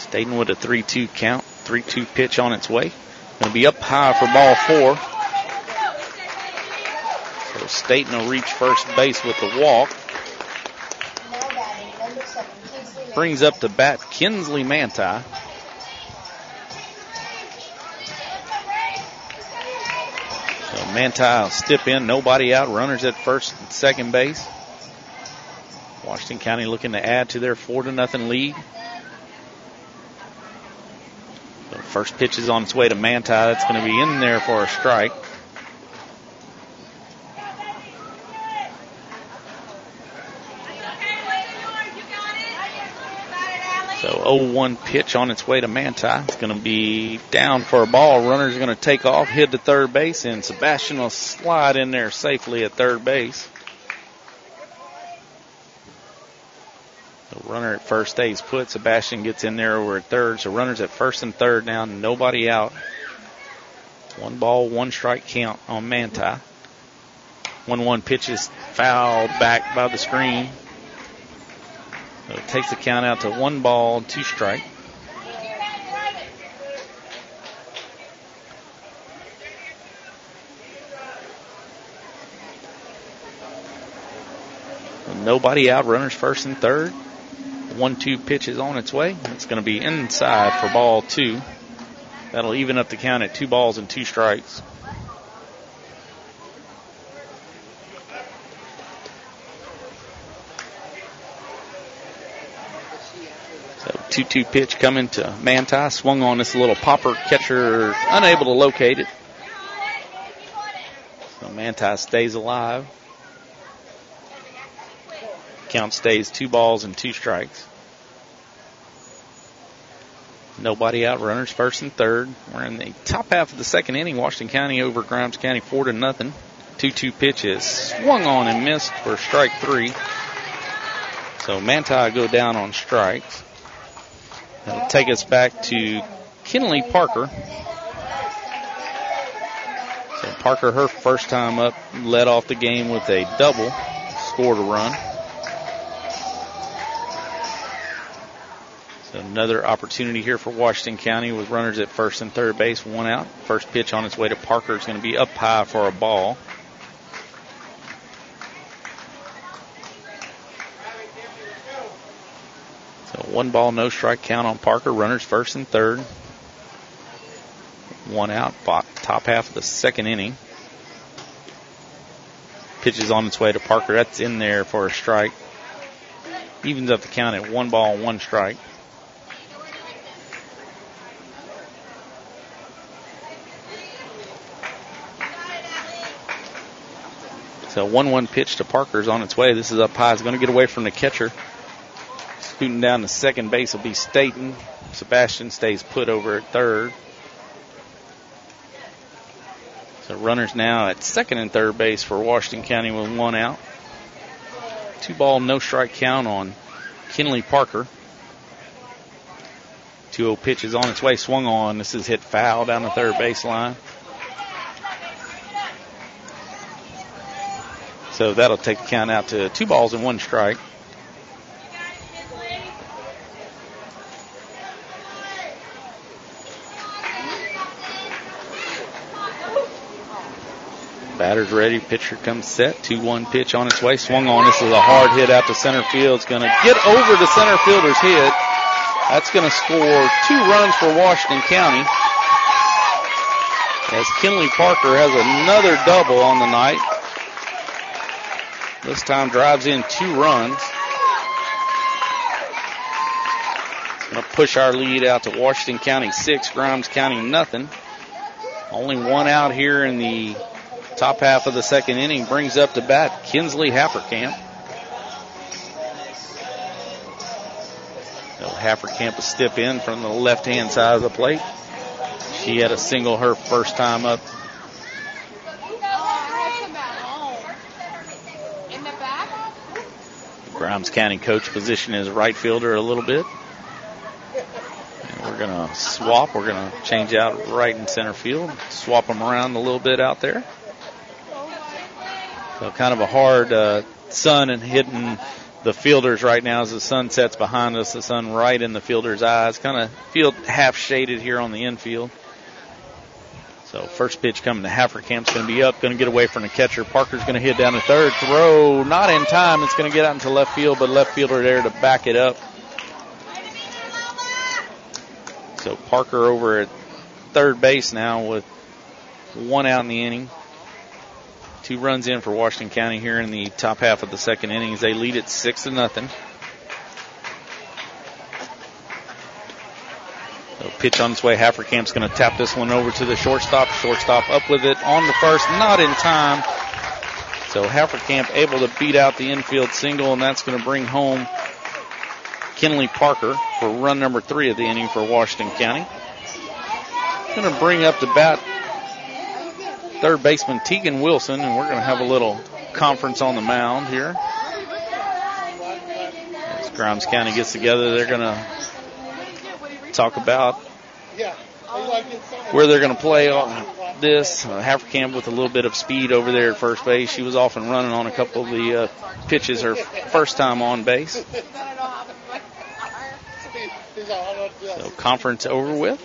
Staten with a three two count. three two pitch on its way. Going to be up high for ball four. So Staten will reach first base with the walk. Brings up to bat Kinsley Manti. So Manti will step in, nobody out, runners at first and second base. Washington County looking to add to their four to nothing lead. So first pitch is on its way to Manti. That's going to be in there for a strike. So oh one pitch on its way to Manti. It's going to be down for a ball. Runner's going to take off, hit to third base, and Sebastian will slide in there safely at third base. The runner at first stays put. Sebastian gets in there over at third. So runners at first and third now, nobody out. One ball, one strike count on Manti. one one pitch is fouled back by the screen. So it takes the count out to one ball, two strike. Nobody out, runners first and third. one two pitch is on its way. It's going to be inside for ball two. That'll even up the count at two balls and two strikes. two two pitch coming to Manti. Swung on this little popper, catcher unable to locate it. So Manti stays alive. Count stays two balls and two strikes. Nobody out, runners first and third. We're in the top half of the second inning. Washington County over Grimes County four to nothing. two two pitches swung on and missed for strike three. So Manti go down on strikes. That'll take us back to Kinley Parker. So Parker, her first time up, led off the game with a double, scored a run. So another opportunity here for Washington County with runners at first and third base, one out. First pitch on its way to Parker is going to be up high for a ball. So one ball, no strike count on Parker. Runners first and third. One out, top half of the second inning. Pitch is on its way to Parker. That's in there for a strike. Evens up the count at one ball, one strike. So one one pitch to Parker's on its way. This is up high. It's going to get away from the catcher. Scooting down to second base will be Staten. Sebastian stays put over at third. So runners now at second and third base for Washington County with one out. Two ball, no strike count on Kinley Parker. two oh pitch is on its way, swung on. This is hit foul down the third baseline. So that'll take the count out to two balls and one strike. Batter's ready. Pitcher comes set. two one pitch on its way. Swung on. This is a hard hit out to center field. It's going to get over the center fielder's head. That's going to score two runs for Washington County. As Kinley Parker has another double on the night. This time drives in two runs. Going to push our lead out to Washington County six, Grimes County nothing. Only one out here in the top half of the second inning. Brings up to bat Kinsley Hafferkamp. So Hafferkamp will step in from the left-hand side of the plate. She had a single her first time up. Grimes County coach position is right fielder a little bit. And we're going to swap. We're going to change out right and center field. Swap them around a little bit out there. So kind of a hard uh, sun and hitting the fielders right now as the sun sets behind us. The sun right in the fielder's eyes. Kind of field half shaded here on the infield. So first pitch coming to Haverkamp's going to be up, going to get away from the catcher. Parker's going to hit down to third. Throw not in time. It's going to get out into left field, but left fielder there to back it up. So Parker over at third base now with one out in the inning. Two runs in for Washington County here in the top half of the second inning as they lead it six to nothing. So pitch on its way. Haverkamp's going to tap this one over to the shortstop. Shortstop up with it on the first, not in time. So Haverkamp able to beat out the infield single, and that's going to bring home Kenley Parker for run number three of the inning for Washington County. Going to bring up the bat third baseman Tegan Wilson, and we're going to have a little conference on the mound here. As Grimes County gets together, they're going to talk about where they're going to play on this. Uh, Haverkamp with a little bit of speed over there at first base. She was off and running on a couple of the uh, pitches her first time on base. So conference over with.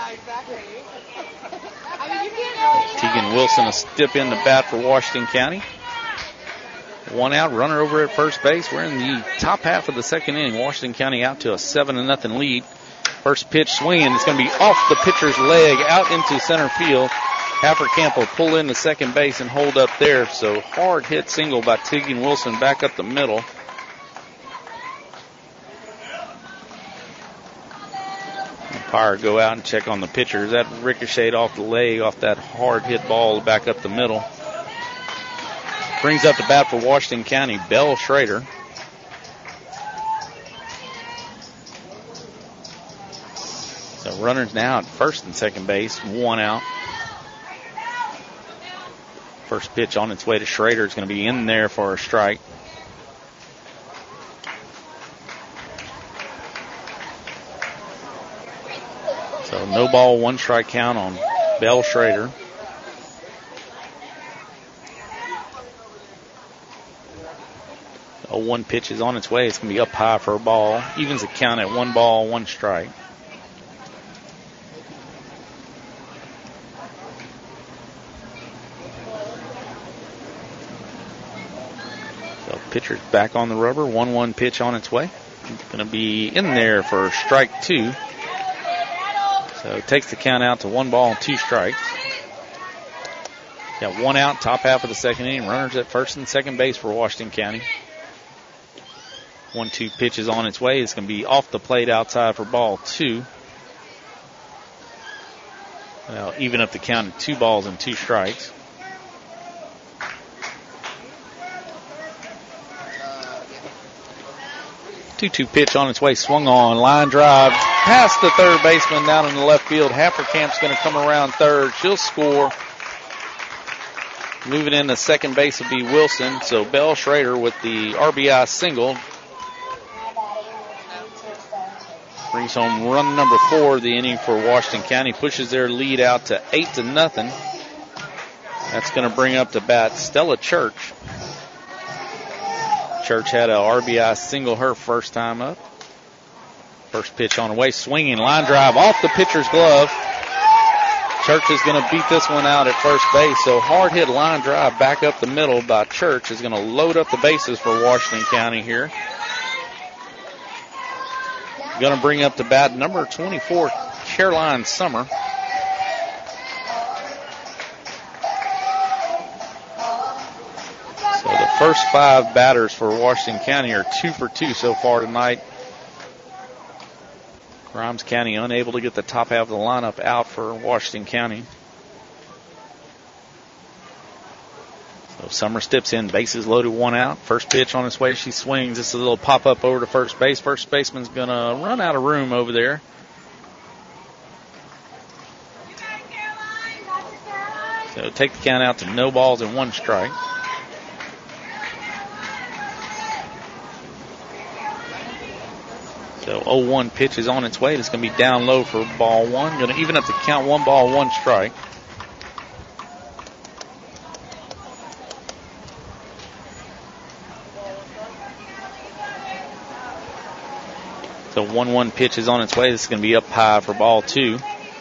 Tegan Wilson a step in the bat for Washington County. One out, runner over at first base. We're in the top half of the second inning. Washington County out to a seven to nothing lead. First pitch swinging. It's going to be off the pitcher's leg out into center field. Haverkamp will pull into second base and hold up there. So hard hit single by Tegan Wilson back up the middle. Umpire go out and check on the pitchers. That ricocheted off the leg, off that hard hit ball back up the middle. Brings up the bat for Washington County, Belle Schrader. So runners now at first and second base, one out. First pitch on its way to Schrader is going to be in there for a strike. So no ball, one strike count on Belle Schrader. Oh, one pitch is on its way. It's going to be up high for a ball. Evens the count at one ball, one strike. So pitcher's back on the rubber. one one pitch on its way. It's going to be in there for strike two. So it takes the count out to one ball and two strikes. Got one out, top half of the second inning. Runners at first and second base for Washington County. One two pitches on its way. It's going to be off the plate outside for ball two. Well, even up the count at two balls and two strikes. two two pitch on its way, swung on, line drive, past the third baseman down in the left field. Haverkamp's going to come around third. She'll score. Moving into second base will be Wilson. So Belle Schrader with the R B I single brings home run number four of the inning for Washington County. Pushes their lead out to eight to nothing. That's going to bring up the bat Stella Church. Church had a R B I single her first time up. First pitch on the way, swinging, line drive off the pitcher's glove. Church is going to beat this one out at first base. So hard hit line drive back up the middle by Church is going to load up the bases for Washington County here. Going to bring up the bat number twenty-four, Caroline Summer. So the first five batters for Washington County are two for two so far tonight. Grimes County unable to get the top half of the lineup out for Washington County. So Summer steps in, bases loaded, one out. First pitch on its way, she swings. This is a little pop-up over to first base. First baseman's going to run out of room over there. So take the count out to no balls and one strike. So oh one pitch is on its way. It's going to be down low for ball one. Going to even up the count, one ball, one strike. So one one pitch is on its way. This is going to be up high for ball two.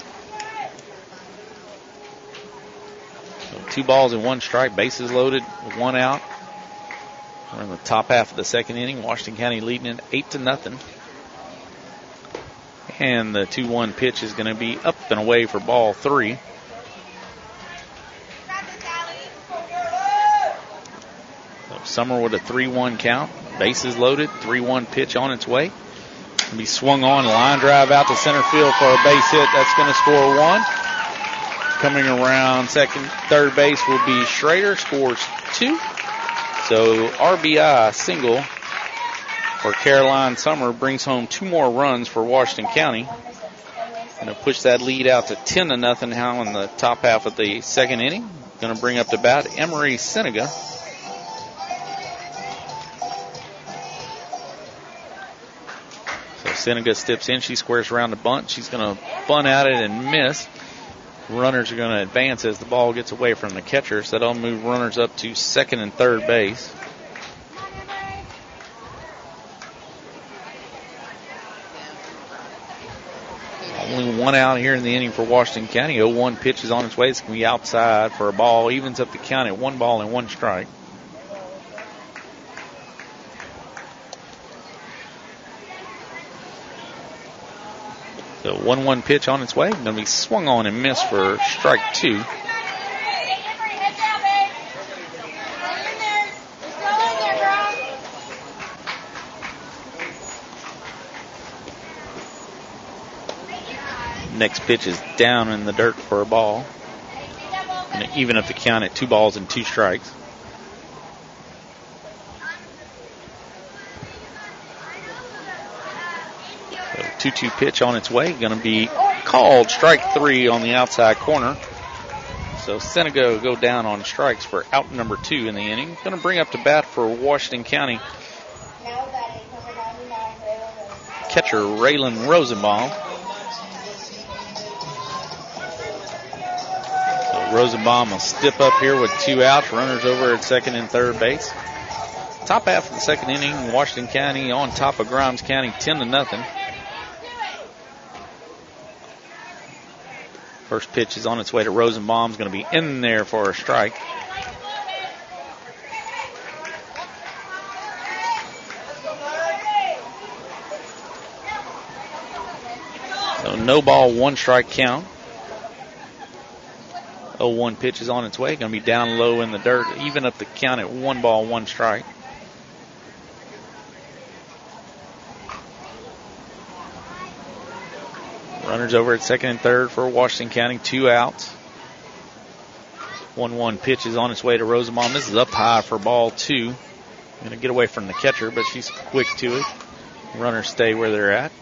So two balls and one strike, bases loaded, one out. We're in the top half of the second inning. Washington County leading it eight to nothing. And the two one pitch is going to be up and away for ball three. So Summer with a three one count. Bases loaded. three one pitch on its way. Going to be swung on. Line drive out to center field for a base hit. That's going to score one. Coming around second, third base will be Schrader. Scores two. So R B I single for Caroline Summer brings home two more runs for Washington County. Going to push that lead out to ten to nothing now in the top half of the second inning. Going to bring up to bat Emery Seneca. So Seneca steps in. She squares around the bunt. She's going to bunt at it and miss. Runners are going to advance as the ball gets away from the catcher. So that'll move runners up to second and third base. Only one out here in the inning for Washington County. oh one pitch is on its way. It's going to be outside for a ball. Evens up the count at one ball and one strike. So one one pitch on its way. Going to be swung on and missed for strike two. Next pitch is down in the dirt for a ball. And even up the count at two balls and two strikes. two two pitch on its way. Going to be called strike three on the outside corner. So Seneca will go down on strikes for out number two in the inning. Going to bring up to bat for Washington County catcher Raylan Rosenbaum. So Rosenbaum will step up here with two outs. Runners over at second and third base. Top half of the second inning, Washington County on top of Grimes County ten to nothing. First pitch is on its way to Rosenbaum. Is going to be in there for a strike. So no ball, one strike count. oh one pitch is on its way. Going to be down low in the dirt. Even up the count at one ball, one strike. Runners over at second and third for Washington County. Two outs. one one pitch is on its way to Rosenbaum. This is up high for ball two. Going to get away from the catcher, but she's quick to it. Runners stay where they're at.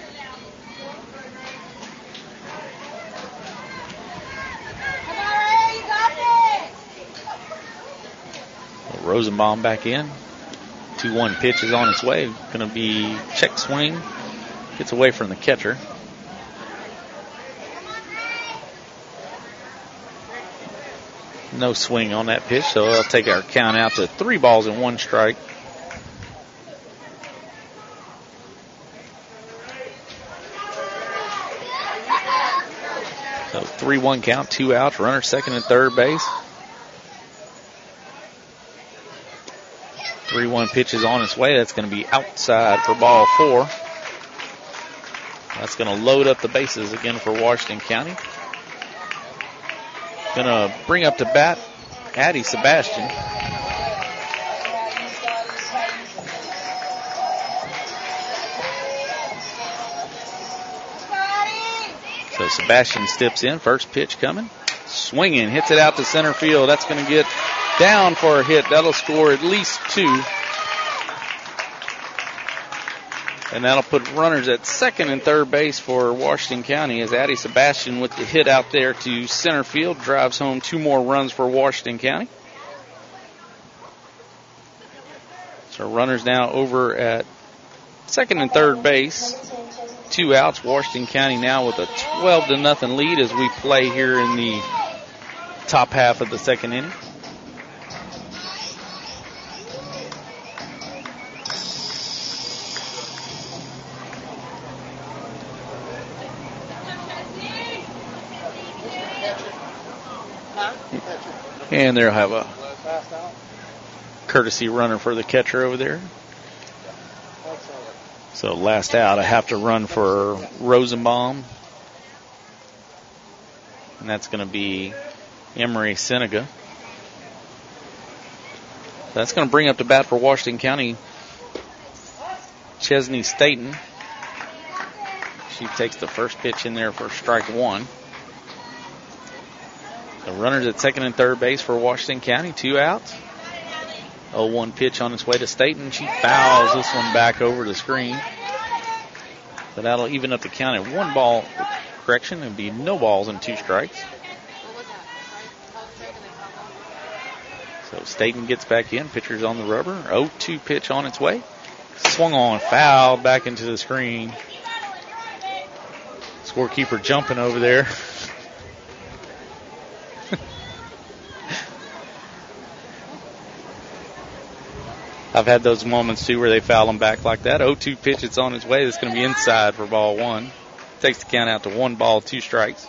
Rosenbaum back in. two one pitch is on its way. Going to be check swing. Gets away from the catcher. No swing on that pitch, so I'll take our count out to three balls and one strike. So three one count, two outs, runner second and third base. three one pitch is on its way. That's going to be outside for ball four. That's going to load up the bases again for Washington County. Going to bring up to bat Addie Sebastian. So Sebastian steps in. First pitch coming. Swinging. Hits it out to center field. That's going to get down for a hit. That'll score at least two. And that'll put runners at second and third base for Washington County as Addie Sebastian with the hit out there to center field drives home two more runs for Washington County. So runners now over at second and third base. Two outs. Washington County now with a twelve to nothing lead as we play here in the top half of the second inning. And they'll have a courtesy runner for the catcher over there. So last out, I have to run for Rosenbaum. And that's going to be Emery Senega. That's going to bring up the bat for Washington County Chesney Staten. She takes the first pitch in there for strike one. The runners at second and third base for Washington County, two outs. oh one pitch on its way to Staten. She fouls this one back over the screen. So that'll even up the count at one ball. Correction, it'll be no balls and two strikes. So Staten gets back in. Pitcher's on the rubber. oh two pitch on its way. Swung on, fouled back into the screen. Scorekeeper jumping over there. I've had those moments too where they foul them back like that. oh two pitch, it's on its way. It's going to be inside for ball one. Takes the count out to one ball, two strikes.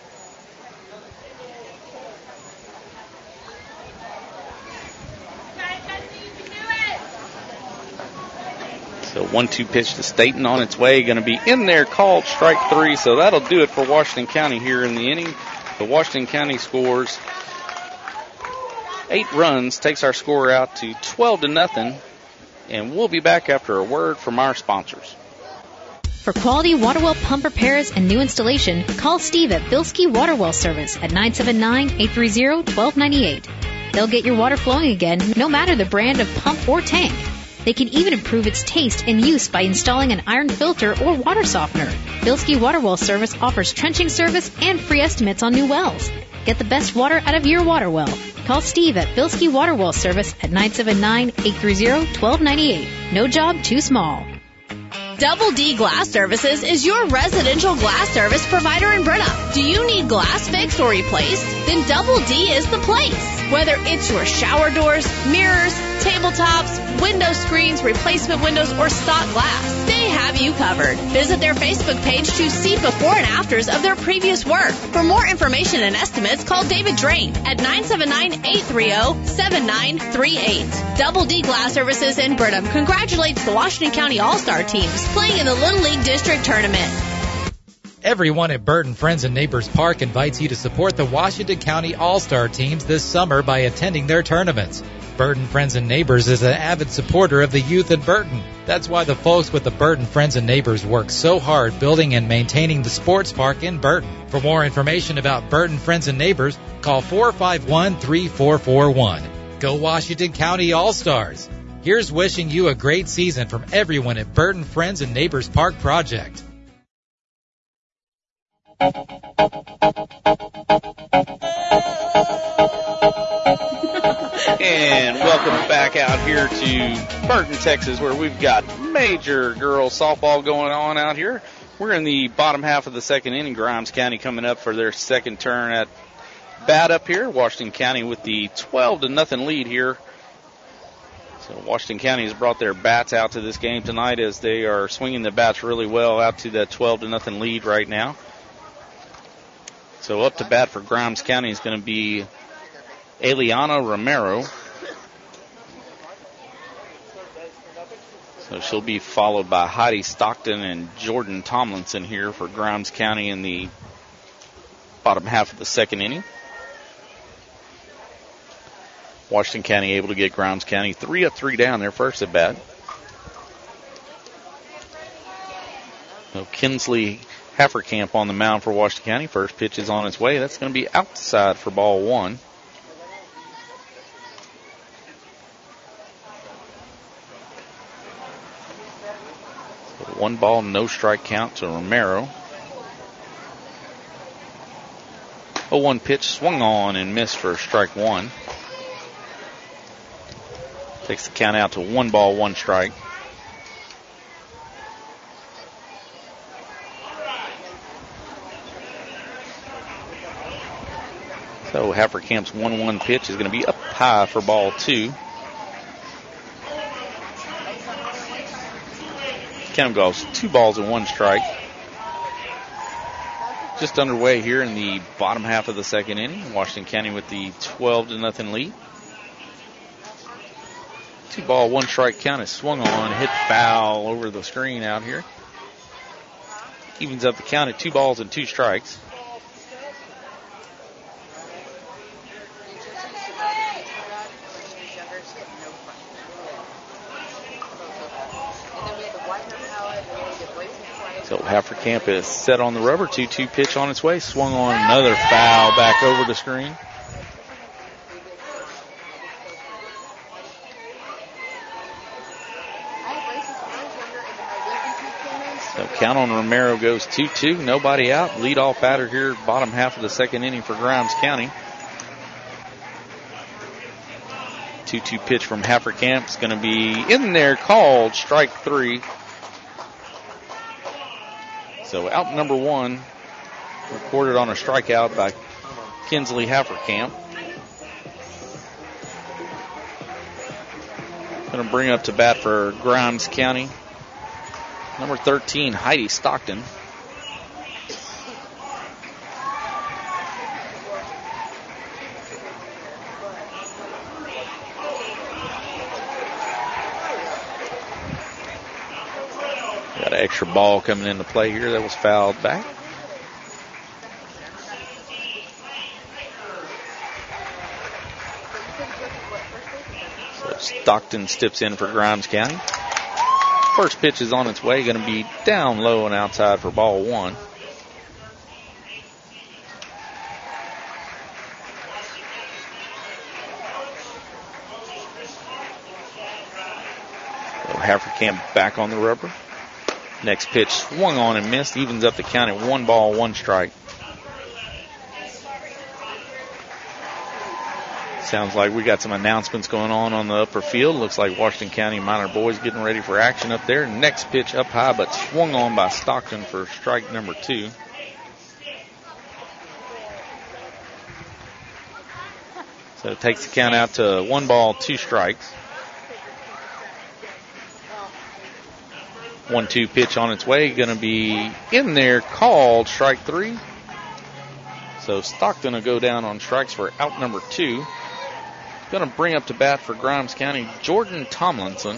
So one two pitch to Staten on its way. Going to be in there, called strike three. So that'll do it for Washington County here in the inning. The Washington County scores eight runs, takes our score out to twelve to nothing. And we'll be back after a word from our sponsors. For quality water well pump repairs and new installation, call Steve at Bilski Water Well Service at nine seven nine, eight three zero, one two nine eight. They'll get your water flowing again, no matter the brand of pump or tank. They can even improve its taste and use by installing an iron filter or water softener. Bilski Water Well Service offers trenching service and free estimates on new wells. Get the best water out of your water well. Call Steve at Bilski Water Well Service at nine seven nine, eight three zero, one two nine eight. No job too small. Double D Glass Services is your residential glass service provider in Brenham. Do you need glass fixed or replaced? Then Double D is the place. Whether it's your shower doors, mirrors, tabletops, window screens, replacement windows, or stock glass, they have you covered. Visit their Facebook page to see before and afters of their previous work. For more information and estimates, call David Drain at nine seven nine, eight three zero, seven nine three eight. Double D Glass Services in Brenham congratulates the Washington County All-Star teams playing in the Little League District Tournament. Everyone at Burton Friends and Neighbors Park invites you to support the Washington County All-Star teams this summer by attending their tournaments. Burton Friends and Neighbors is an avid supporter of the youth in Burton. That's why the folks with the Burton Friends and Neighbors work so hard building and maintaining the sports park in Burton. For more information about Burton Friends and Neighbors, call four five one, three four four one. Go Washington County All-Stars! Here's wishing you a great season from everyone at Burton Friends and Neighbors Park Project. And welcome back out here to Burton, Texas, where we've got major girls softball going on out here. We're in the bottom half of the second inning. Grimes County coming up for their second turn at bat up here. Washington County with the twelve to nothing lead here. So Washington County has brought their bats out to this game tonight as they are swinging the bats really well out to that twelve to nothing lead right now. So up to bat for Grimes County is going to be Eliana Romero. So she'll be followed by Heidi Stockton and Jordan Tomlinson here for Grimes County in the bottom half of the second inning. Washington County able to get Grimes County three up, three down their first at bat. So Kinsley Hefferkamp on the mound for Washington County. First pitch is on its way. That's going to be outside for ball one. So one ball, no strike count to Romero. oh one pitch swung on and missed for strike one. Takes the count out to one ball, one strike. So Hefferkamp's one one pitch is going to be up high for ball two. Count goes two balls and one strike. just underway here in the bottom half of the second inning. Washington County with the twelve to nothing lead. Two ball, one strike count is swung on, hit foul over the screen out here. Evens up the count at two balls and two strikes. So Haverkamp is set on the rubber. two two pitch on its way. Swung on, another foul back over the screen. So count on Romero goes two two. Nobody out. Leadoff batter here, bottom half of the second inning for Grimes County. two two pitch from Haverkamp is going to be in there, called strike three. So out number one, recorded on a strikeout by Kinsley Haverkamp. Going to bring up to bat for Grimes County, number thirteen, Heidi Stockton. Got an extra ball coming into play here that was fouled back. So Stockton steps in for Grimes County. First pitch is on its way, going to be down low and outside for ball one. So Haverkamp back on the rubber. Next pitch swung on and missed. Evens up the count at one ball, one strike. Sounds like we got some announcements going on on the upper field. Looks like Washington County minor boys getting ready for action up there. Next pitch up high, but swung on by Stockton for strike number two. So it takes the count out to one ball, two strikes. one two pitch on its way, going to be in there, called strike three. So Stockton will go down on strikes for out number two. Going to bring up to bat for Grimes County, Jordan Tomlinson.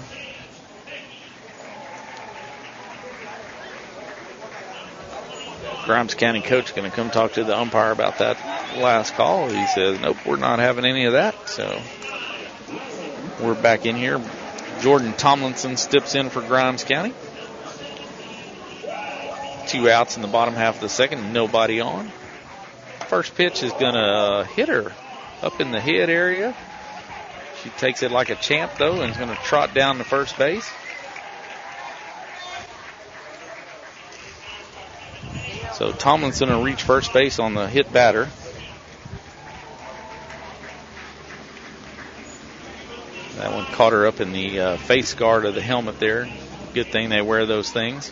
Grimes County coach going to come talk to the umpire about that last call. He says, nope, we're not having any of that. So we're back in here. Jordan Tomlinson steps in for Grimes County. Two outs in the bottom half of the second, nobody on. First pitch is going to hit her up in the head area. She takes it like a champ, though, and is going to trot down to first base. So Tomlinson will reach first base on the hit batter. That one caught her up in the uh, face guard of the helmet there. Good thing they wear those things.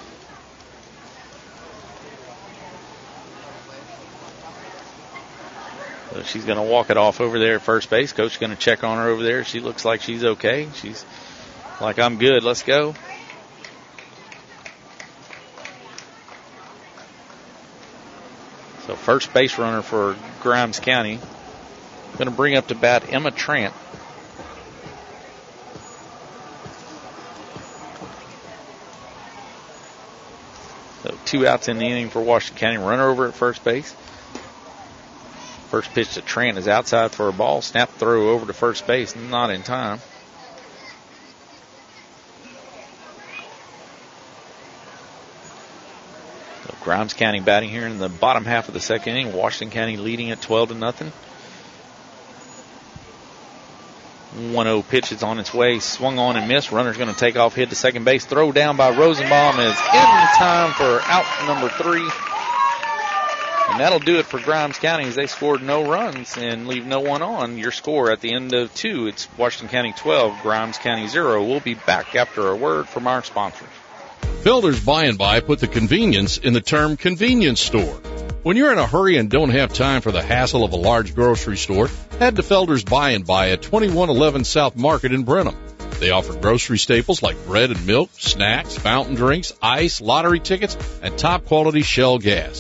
So she's going to walk it off over there at first base. Coach is going to check on her over there. She looks like she's okay. She's like, I'm good. Let's go. So first base runner for Grimes County. Going to bring up to bat Emma Trant. So two outs in the inning for Washington County. Runner over at first base. First pitch to Trant is outside for a ball. Snap throw over to first base. Not in time. So Grimes County batting here in the bottom half of the second inning. Washington County leading at twelve to nothing. one oh pitch is on its way. Swung on and missed. Runner's going to take off, hit to second base. Throw down by Rosenbaum is in time for out number three. And that'll do it for Grimes County as they scored no runs and leave no one on. Your score at the end of two, it's Washington County twelve, Grimes County zero. We'll be back after a word from our sponsors. Felder's By and By put the convenience in the term convenience store. When you're in a hurry and don't have time for the hassle of a large grocery store, head to Felder's By and By at twenty-one eleven South Market in Brenham. They offer grocery staples like bread and milk, snacks, fountain drinks, ice, lottery tickets, and top quality Shell gas.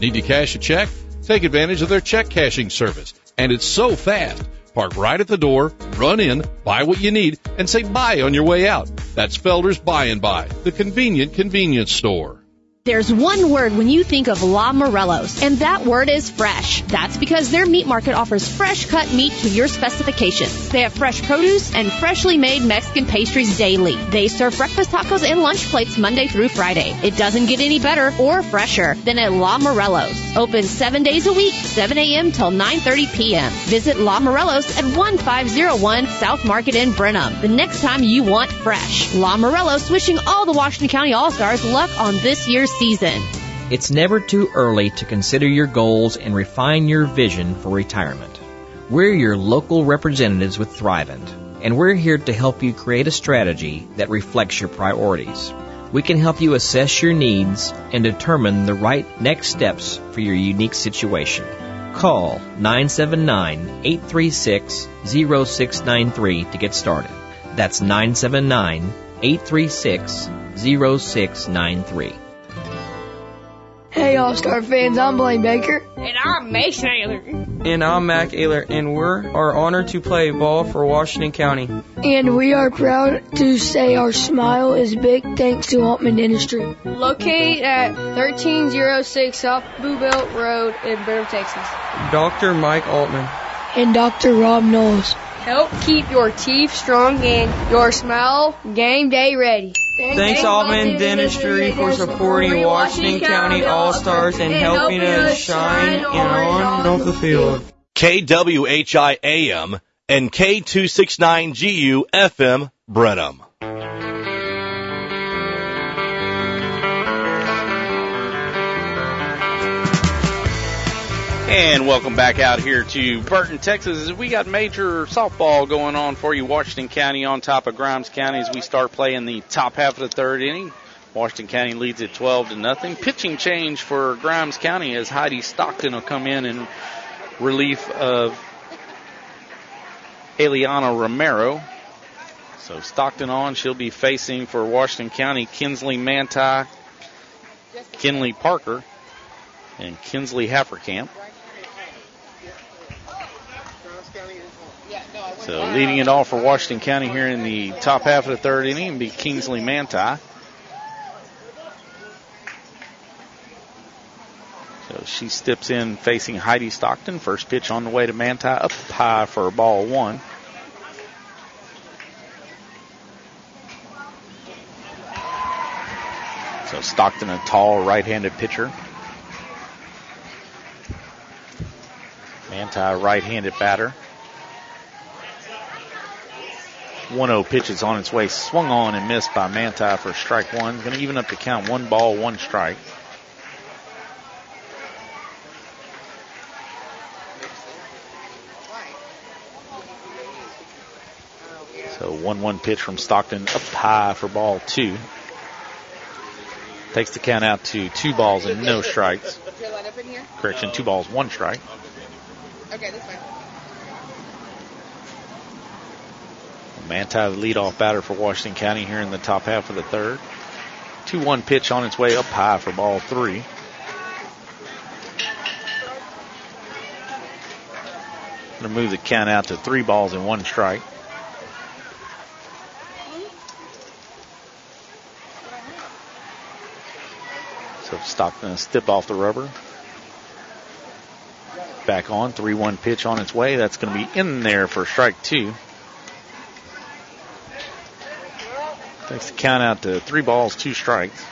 Need to cash a check? Take advantage of their check cashing service. And it's so fast. Park right at the door, run in, buy what you need, and say bye on your way out. That's Felder's Buy and Buy, the convenient convenience store. There's one word when you think of La Morelos, and that word is fresh. That's because their meat market offers fresh cut meat to your specifications. They have fresh produce and freshly made Mexican pastries daily. They serve breakfast tacos and lunch plates Monday through Friday. It doesn't get any better or fresher than at La Morelos. Open seven days a week, seven a.m. till nine thirty p.m. Visit La Morelos at one five oh one South Market in Brenham. The next time you want fresh. La Morelos wishing all the Washington County All-Stars luck on this year's season. It's never too early to consider your goals and refine your vision for retirement. We're your local representatives with Thrivent, and we're here to help you create a strategy that reflects your priorities. We can help you assess your needs and determine the right next steps for your unique situation. Call nine seven nine, eight three six, zero six nine three to get started. That's nine seven nine, eight three six, zero six nine three. Hey All-Star fans, I'm Blaine Baker. And I'm Mason Ayler. And I'm Mac Ayler, and we're are honored to play ball for Washington County. And we are proud to say our smile is big thanks to Altman Dentistry. Located at thirteen oh six South Bluebell Road in Brenham, Texas. Doctor Mike Altman. And Doctor Rob Knowles. Help keep your teeth strong and your smile game day ready. Thanks, Altman Dentistry, for supporting Washington County All-Stars and helping us shine in on off the field. K W H I A M and K two sixty-nine G U F M Brenham. And welcome back out here to Burton, Texas. We got major softball going on for you. Washington County on top of Grimes County as we start playing the top half of the third inning. Washington County leads at twelve to nothing. Pitching change for Grimes County as Heidi Stockton will come in in relief of Eliana Romero. So Stockton on. She'll be facing for Washington County Kinsley Manti, Kinley Parker, and Kinsley Hafferkamp. So leading it off for Washington County here in the top half of the third inning will be Kingsley Manti. So she steps in facing Heidi Stockton. First pitch on the way to Manti, up high for ball one. So Stockton, a tall right-handed pitcher. Manti, right-handed batter. one oh pitch is on its way, swung on and missed by Manti for strike one. Going to even up the count, one ball, one strike. So one one pitch from Stockton, up high for ball two. Takes the count out to two balls and no strikes. Correction, two balls, one strike. Okay, that's fine. Manti, the leadoff batter for Washington County here in the top half of the third. two one pitch on its way up high for ball three. Going to move the count out to three balls and one strike. So Stockton step off the rubber. Back on, three one pitch on its way. That's going to be in there for strike two. Takes the count out to three balls, two strikes.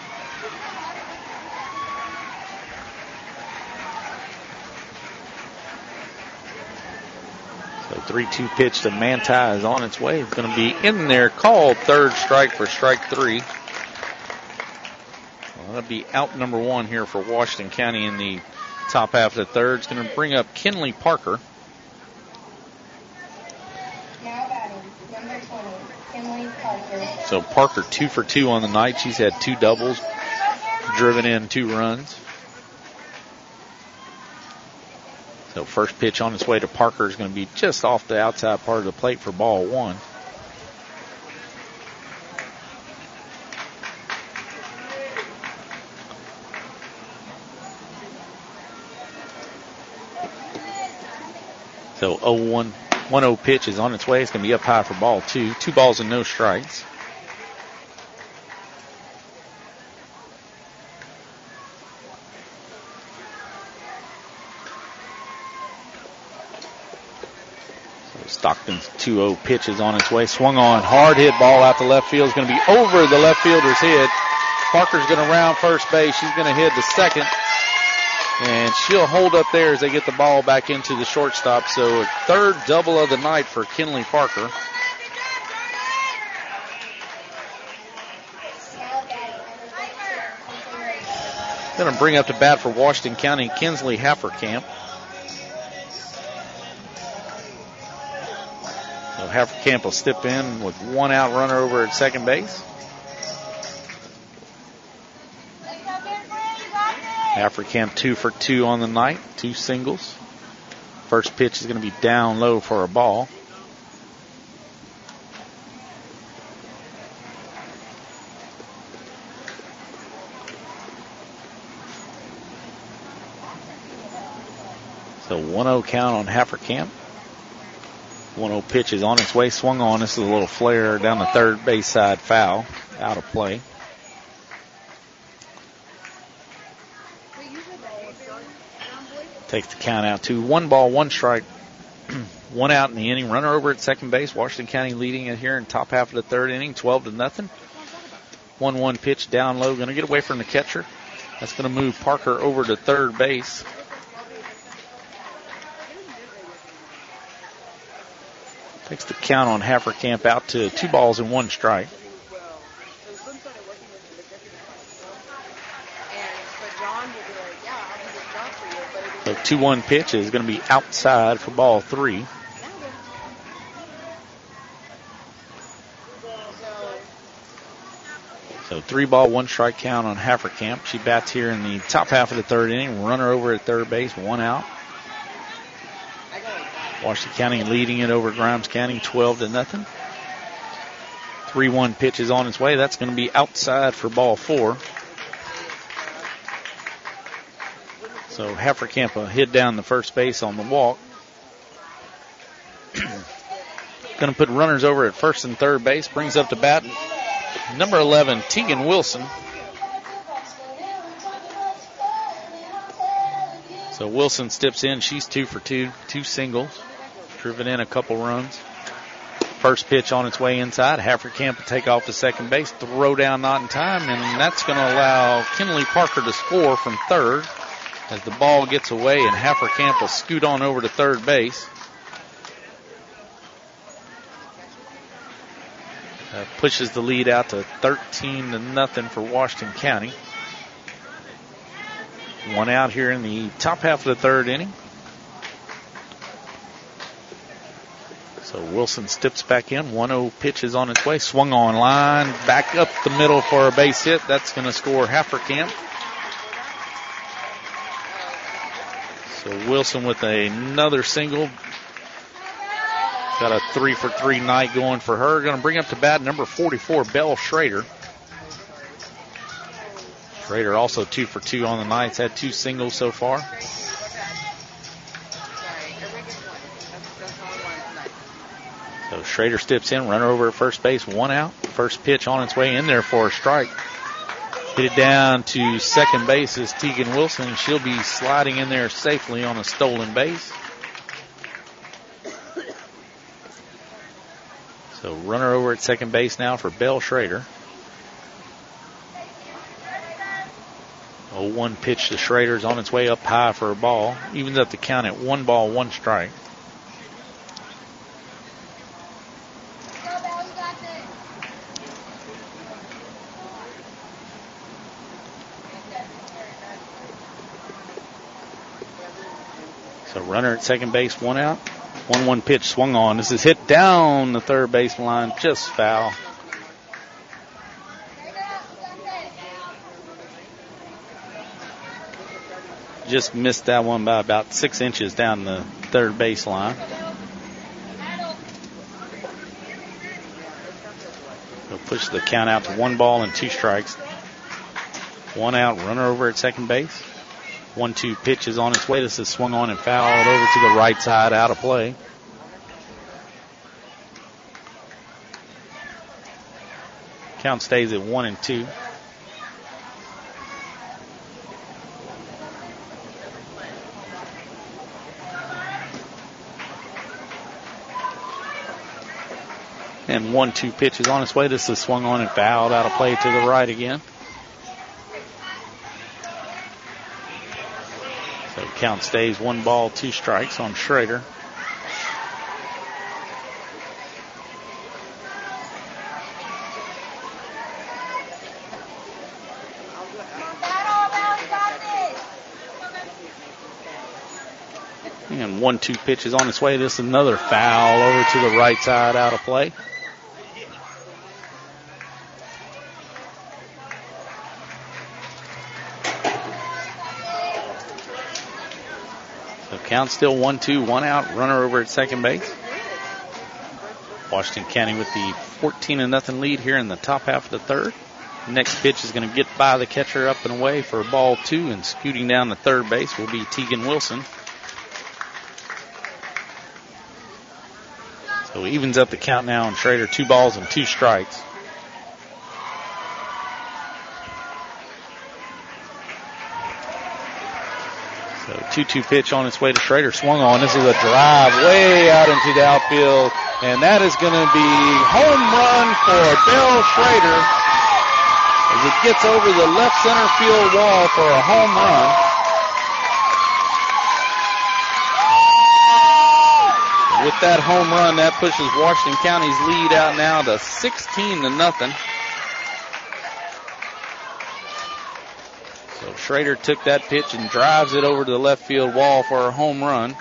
So three two pitch to Manti is on its way. It's going to be in there, called third strike for strike three. Well, that'll be out number one here for Washington County in the top half of the third. It's going to bring up Kinley Parker. So Parker two for two on the night. She's had two doubles, driven in two runs. So first pitch on its way to Parker is going to be just off the outside part of the plate for ball one. So oh one, one oh pitch is on its way. It's going to be up high for ball two. Two balls and no strikes. Stockton's two oh pitch is on its way. Swung on. Hard hit ball out to left field. Is going to be over the left fielder's head. Parker's going to round first base. She's going to hit the second. And she'll hold up there as they get the ball back into the shortstop. So a third double of the night for Kinley Parker. Going to bring up to bat for Washington County, Kinsley Hafferkamp. So Hafferkamp will step in with one out runner over at second base. Hafferkamp two for two on the night, two singles. First pitch is going to be down low for a ball. So one oh count on Hafferkamp. one oh pitch is on its way, swung on. This is a little flare down the third base side, foul, out of play. Takes the count out to one ball, one strike, one out in the inning. Runner over at second base. Washington County leading it here in top half of the third inning, twelve to nothing. one one pitch down low, going to get away from the catcher. That's going to move Parker over to third base. Takes the count on Hafferkamp out to two balls and one strike. So two one pitch is going to be outside for ball three. So three ball, one strike count on Hafferkamp. She bats here in the top half of the third inning. Runner over at third base, one out. Washington County leading it over Grimes County twelve to nothing. three one pitch is on its way. That's going to be outside for ball four. So Hafferkamp will hit down the first base on the walk. Going to put runners over at first and third base. Brings up to bat number eleven, Tegan Wilson. So Wilson steps in. She's two for two, two singles. Driven in a couple runs. First pitch on its way inside. Hafferkamp to take off to second base. Throw down not in time, and that's going to allow Kinley Parker to score from third as the ball gets away, and Hafferkamp will scoot on over to third base. Uh, pushes the lead out to thirteen to nothing for Washington County. One out here in the top half of the third inning. So Wilson steps back in. one oh pitch is on its way. Swung on line. Back up the middle for a base hit. That's going to score Hafferkamp. So Wilson with another single. Got a three for three night going for her. Going to bring up to bat number forty-four, Belle Schrader. Schrader also two for two on the night. Had two singles so far. So Schrader steps in, runner over at first base, one out. First pitch on its way in there for a strike. Hit it down to second base is Tegan Wilson. She'll be sliding in there safely on a stolen base. So runner over at second base now for Belle Schrader. oh one pitch to Schrader's on its way up high for a ball. Evens up the count at one ball, one strike. So runner at second base, one out. one one pitch swung on. This is hit down the third base line, just foul. Just missed that one by about six inches down the third base line. We'll push the count out to one ball and two strikes. One out, runner over at second base. one two pitch is on its way. This is swung on and fouled over to the right side, out of play. Count stays at one and two. And one two pitch is on its way. This is swung on and fouled, out of play to the right again. So count stays one ball, two strikes on Schrader. And one two pitch is on its way. This is another foul over to the right side, out of play. Count still one two, one out, runner over at second base. Washington County with the fourteen to nothing lead here in the top half of the third. Next pitch is going to get by the catcher up and away for a ball two, and scooting down to third base will be Tegan Wilson. So he evens up the count now on Schrader, two balls and two strikes. two two pitch on its way to Schrader. Swung on. This is a drive way out into the outfield. And that is going to be home run for Belle Schrader as it gets over the left center field wall for a home run. With that home run, that pushes Washington County's lead out now to sixteen to nothing. So Schrader took that pitch and drives it over to the left field wall for a home run.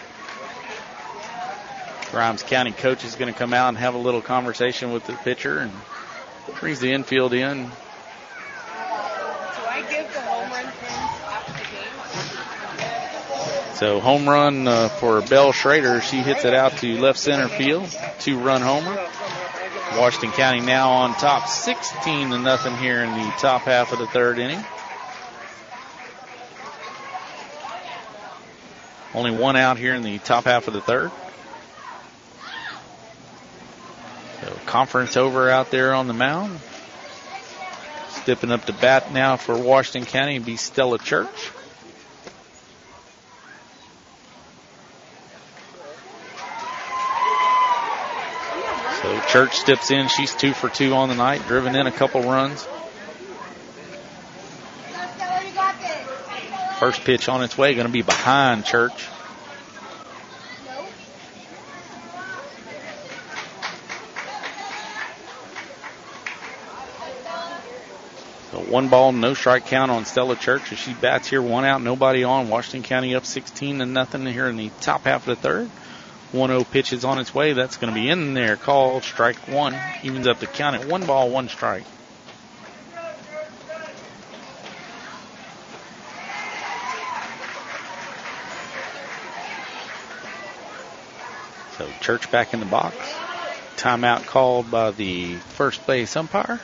Grimes County coach is going to come out and have a little conversation with the pitcher and brings the infield in. Do I give the home run pins after the game? So home run uh, for Belle Schrader. She hits it out to left center field. Two-run homer. Washington County now on top, sixteen to nothing here in the top half of the third inning. Only one out here in the top half of the third. So conference over out there on the mound. Stepping up to bat now for Washington County will be Stella Church. So Church steps in. She's two for two on the night, driven in a couple runs. First pitch on its way, going to be behind Church. So one ball, no strike count on Stella Church as she bats here. One out, nobody on. Washington County up sixteen to nothing here in the top half of the third. one oh pitch is on its way. That's going to be in there. Called strike one. Evens up the count at one ball, one strike. So Church back in the box. Timeout called by the first base umpire.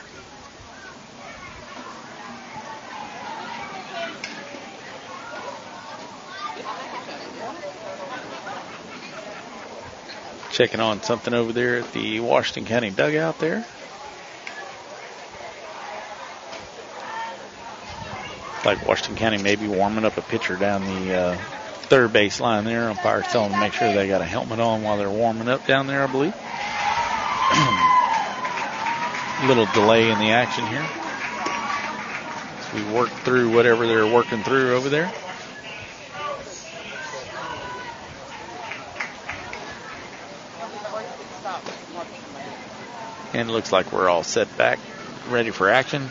Checking on something over there at the Washington County dugout there. Like Washington County may be warming up a pitcher down the uh, third base line there. Umpire's telling them to make sure they got a helmet on while they're warming up down there, I believe. A little delay in the action here as we work through whatever they're working through over there. And it looks like we're all set back, ready for action.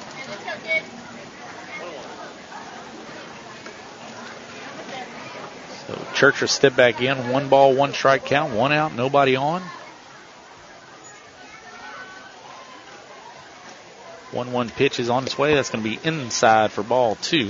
So Church will step back in. One ball, one strike count. One out, nobody on. one one pitch is on its way. That's going to be inside for ball two.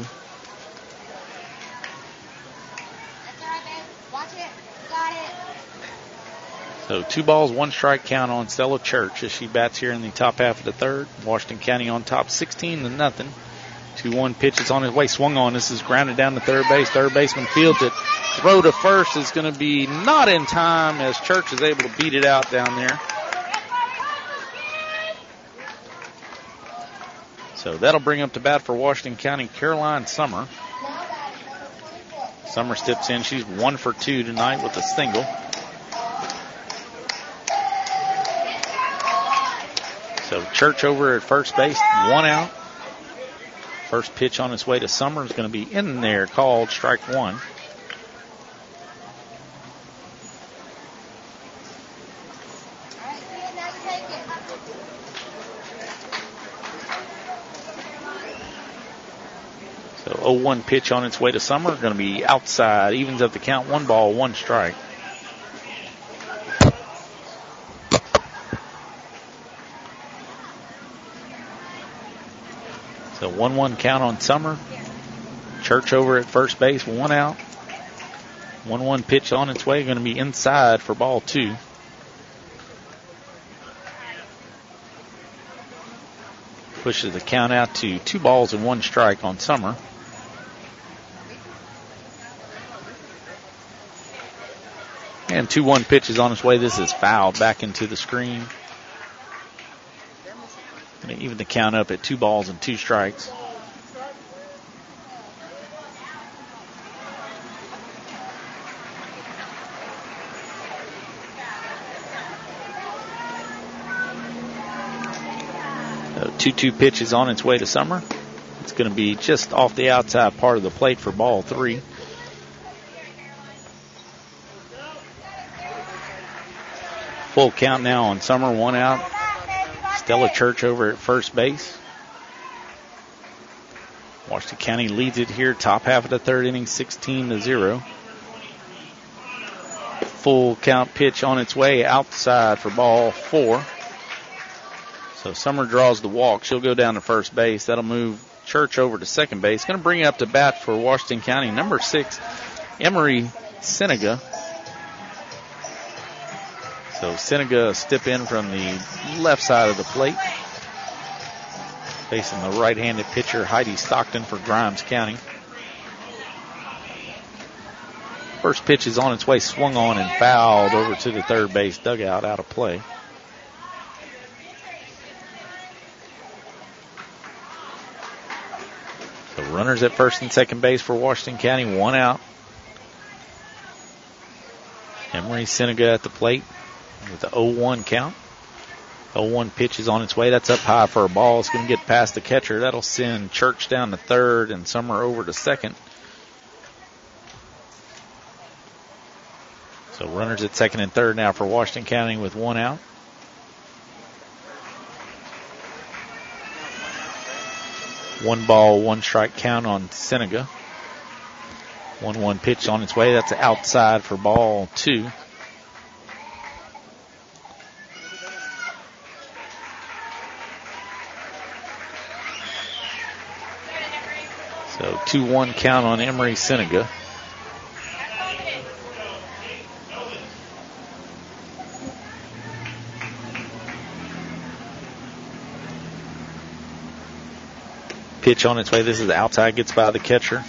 So two balls, one strike count on Stella Church as she bats here in the top half of the third. Washington County on top, sixteen to nothing two one pitch is on his way, swung on. This is grounded down to third base. Third baseman fields it. Throw to first is going to be not in time as Church is able to beat it out down there. So that'll bring up to bat for Washington County Caroline Summer. Summer steps in. She's one for two tonight with a single. So Church over at first base, one out. First pitch on its way to Summer is going to be in there, called strike one. So oh one pitch on its way to Summer, going to be outside, evens up the count, one ball, one strike. So one one count on Summer. Church over at first base, one out. one one pitch on its way, going to be inside for ball two. Pushes the count out to two balls and one strike on Summer. And two one pitches on its way. This is fouled back into the screen. Going to even the count up at two balls and two strikes. So two two pitches on its way to Summer. It's going to be just off the outside part of the plate for ball three. Full count now on Summer, one out. Stella Church over at first base. Washington County leads it here, top half of the third inning, sixteen to zero. Full count pitch on its way outside for ball four. So Summer draws the walk. She'll go down to first base. That'll move Church over to second base. Going to bring up to bat for Washington County, number six, Emery Senega. So Senega step in from the left side of the plate. Facing the right-handed pitcher, Heidi Stockton for Grimes County. First pitch is on its way, swung on and fouled over to the third base dugout, out of play. So runners at first and second base for Washington County, one out. Emery Senega at the plate with the oh one count. oh one pitch is on its way. That's up high for a ball. It's going to get past the catcher. That'll send Church down to third and Summer over to second. So runners at second and third now for Washington County with one out. One ball, one strike count on Senega. one one pitch on its way. That's outside for ball two. So two one count on Emery Senega. Pitch on its way. This is outside, gets by the catcher.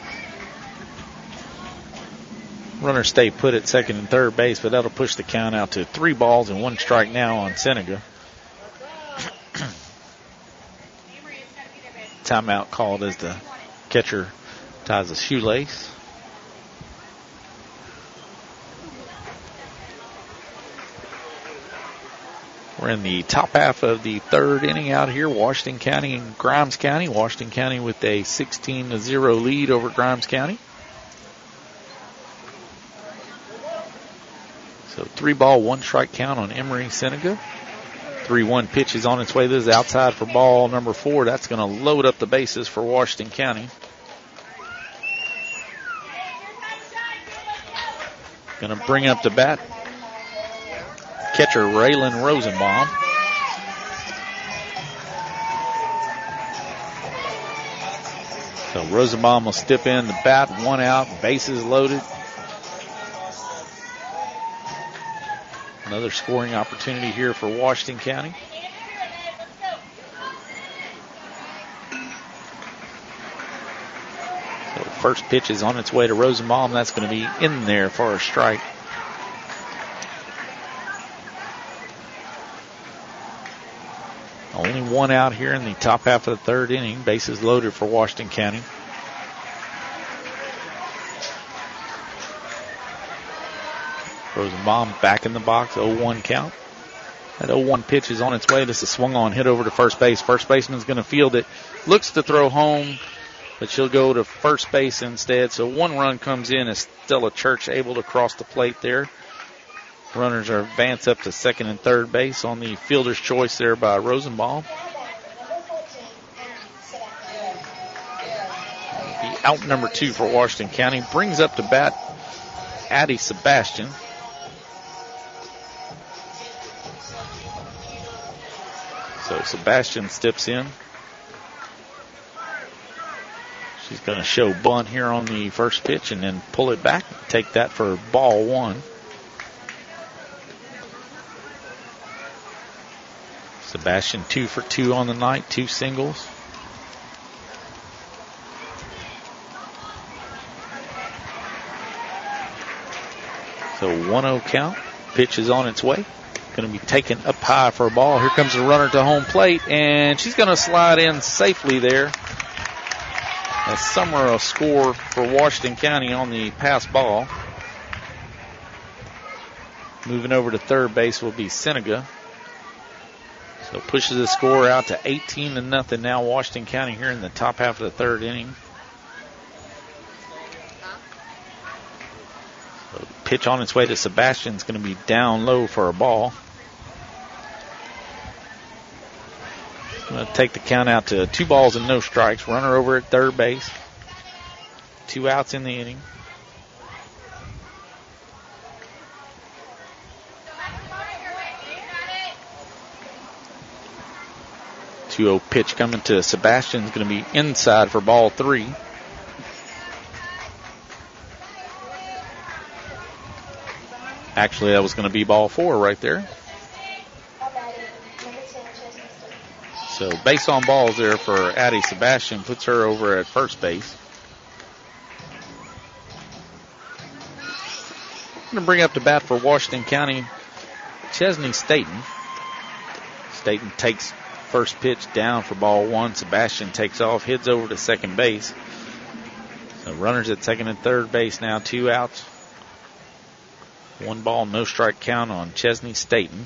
Runners stay put at second and third base, but that'll push the count out to three balls and one strike now on Senega. Timeout called as the catcher ties a shoelace. We're in the top half of the third inning out here. Washington County and Grimes County. Washington County with a sixteen to zero lead over Grimes County. So three ball, one strike count on Emery Senega. three one pitch is on its way. This is outside for ball number four. That's going to load up the bases for Washington County. Going to bring up the bat catcher Raylan Rosenbaum. So Rosenbaum will step in the bat, one out, bases loaded. Another scoring opportunity here for Washington County. first pitch is on its way to Rosenbaum. That's going to be in there for a strike. Only one out here in the top half of the third inning. Bases loaded for Washington County. Rosenbaum back in the box, oh one count. That oh one pitch is on its way. This is swung on, hit over to first base. First baseman's going to field it. Looks to throw home, but she'll go to first base instead. So one run comes in. Is Stella Church able to cross the plate there? Runners are advanced up to second and third base on the fielder's choice there by Rosenbaum. The out number two for Washington County brings up to bat Addie Sebastian. So Sebastian steps in. She's going to show bunt here on the first pitch and then pull it back. Take that for ball one. Sebastian two for two on the night, two singles. So one oh count. Pitch is on its way. Going to be taken up high for a ball. Here comes the runner to home plate, and she's going to slide in safely there. As Summer will score for Washington County on the pass ball. Moving over to third base will be Seneca. So pushes the score out to eighteen to nothing now. Washington County here in the top half of the third inning. So pitch on its way to Sebastian's going to be down low for a ball. Going to take the count out to two balls and no strikes. Runner over at third base. Two outs in the inning. two oh pitch coming to Sebastian is going to be inside for ball three. Actually, that was going to be ball four right there. So base on balls there for Addie Sebastian. Puts her over at first base. I'm going to bring up the bat for Washington County, Chesney Staten. Staten takes first pitch down for ball one. Sebastian takes off, heads over to second base. So runners at second and third base now, two outs. One ball, no strike count on Chesney Staten.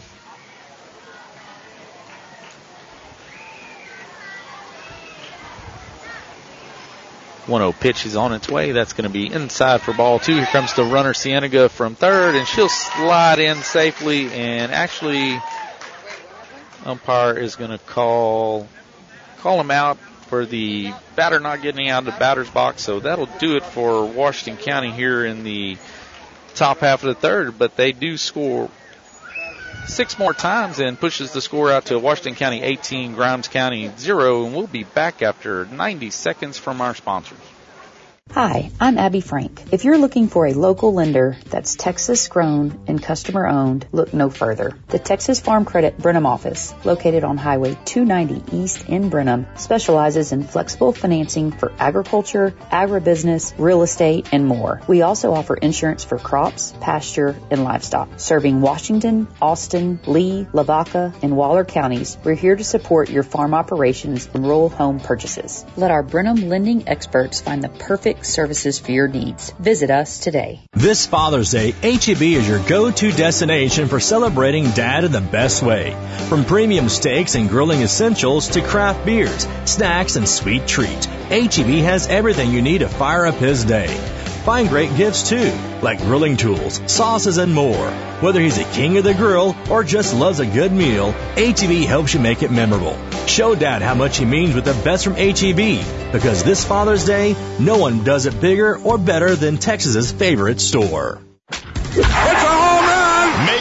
one oh pitch is on its way. That's going to be inside for ball two. Here comes the runner, Cienega, from third, and she'll slide in safely. And actually, umpire is going to call call him out for the batter not getting out of the batter's box. So that'll do it for Washington County here in the top half of the third. But they do score six more times and pushes the score out to Washington County eighteen, Grimes County zero. And we'll be back after ninety seconds from our sponsors. Hi, I'm Abby Frank. If you're looking for a local lender that's Texas grown and customer owned, look no further. The Texas Farm Credit Brenham office, located on Highway two ninety East in Brenham, specializes in flexible financing for agriculture, agribusiness, real estate, and more. We also offer insurance for crops, pasture, and livestock. Serving Washington, Austin, Lee, Lavaca, and Waller counties, we're here to support your farm operations and rural home purchases. Let our Brenham lending experts find the perfect services for your needs. Visit us today. This Father's Day, H E B is your go-to destination for celebrating Dad in the best way. From premium steaks and grilling essentials to craft beers, snacks, and sweet treats, H E B has everything you need to fire up his day. Find great gifts too, like grilling tools, sauces, and more. Whether he's a king of the grill or just loves a good meal, H E B helps you make it memorable. Show Dad how much he means with the best from H E B, because this Father's Day, no one does it bigger or better than Texas's favorite store. It's a home run! Make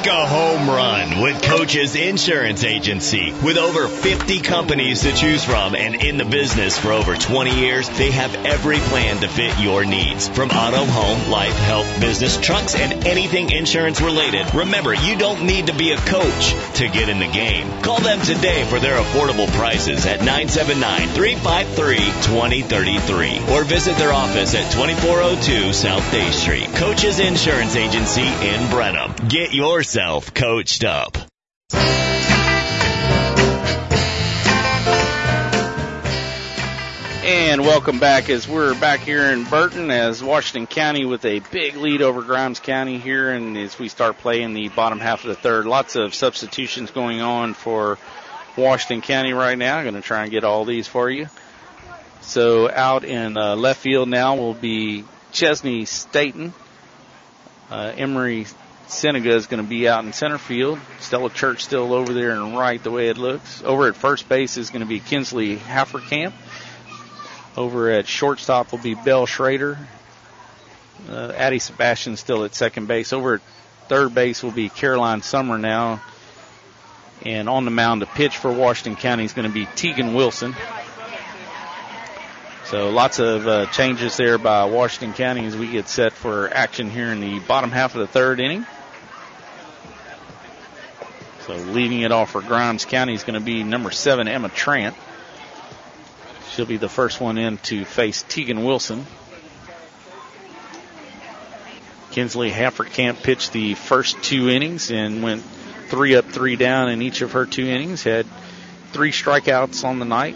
Make a home run with Coach's Insurance Agency. With over fifty companies to choose from and in the business for over twenty years, they have every plan to fit your needs. From auto, home, life, health, business, trucks, and anything insurance related. Remember, you don't need to be a coach to get in the game. Call them today for their affordable prices at nine seven nine, three five three, two zero three three or visit their office at twenty-four oh two South Day Street. Coach's Insurance Agency in Brenham. Get yourself coached up. And welcome back as we're back here in Burton as Washington County with a big lead over Grimes County here, and as we start playing the bottom half of the third. Lots of substitutions going on for Washington County right now. I'm going to try and get all these for you. So out in uh, left field now will be Chesney Staten. Uh, Emery Seneca is going to be out in center field. Stella Church still over there and right the way it looks. Over at first base is going to be Kinsley Hafferkamp. Over at shortstop will be Belle Schrader. Uh, Addie Sebastian still at second base. Over at third base will be Caroline Summer now. And on the mound to pitch for Washington County is going to be Tegan Wilson. So lots of uh, changes there by Washington County as we get set for action here in the bottom half of the third inning. So leading it off for Grimes County is going to be number seven, Emma Trant. She'll be the first one in to face Tegan Wilson. Kinsley Hafferkamp pitched the first two innings and went three up, three down in each of her two innings. Had three strikeouts on the night.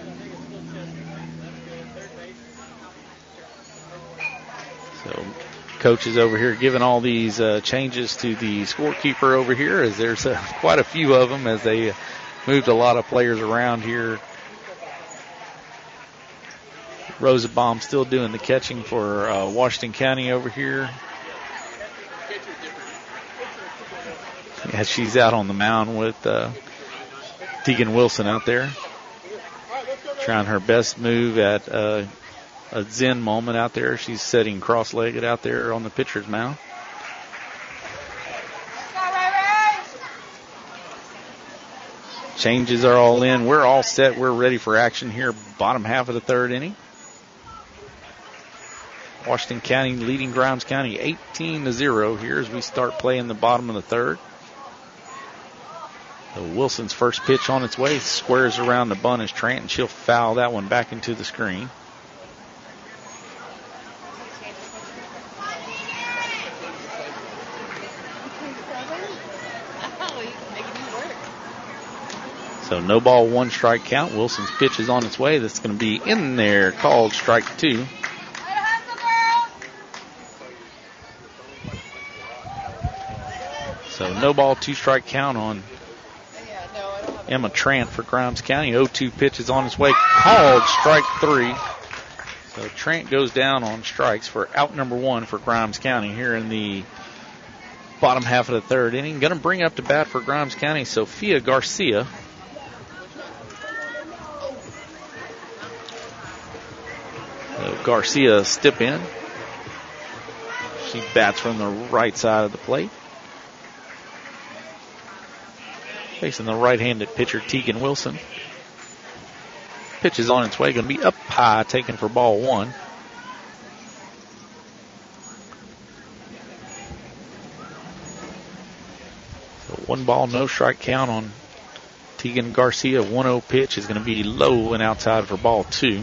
So coach is over here giving all these uh, changes to the scorekeeper over here, as there's uh, quite a few of them as they moved a lot of players around here. Rosenbaum still doing the catching for uh, Washington County over here. Yeah, she's out on the mound with uh, Tegan Wilson out there. Trying her best move at uh, a zen moment out there. She's sitting cross-legged out there on the pitcher's mound. Changes are all in. We're all set. We're ready for action here. Bottom half of the third inning. Washington County leading Grimes County eighteen to zero here as we start playing the bottom of the third. So Wilson's first pitch on its way squares around the bunt as Trant, and she'll foul that one back into the screen. So no ball, one strike count. Wilson's pitch is on its way. That's going to be in there, called strike two. So no ball, two strike count on Emma Trant for Grimes County. oh two pitch is on its way, called strike three. So Trant goes down on strikes for out number one for Grimes County here in the bottom half of the third inning. Going to bring up to bat for Grimes County, Sophia Garcia. So Garcia step in. She bats from the right side of the plate. Facing the right-handed pitcher, Tegan Wilson. Pitch is on its way, going to be up high, taken for ball one. So one ball, no strike count on Tegan Garcia. one oh pitch is going to be low and outside for ball two.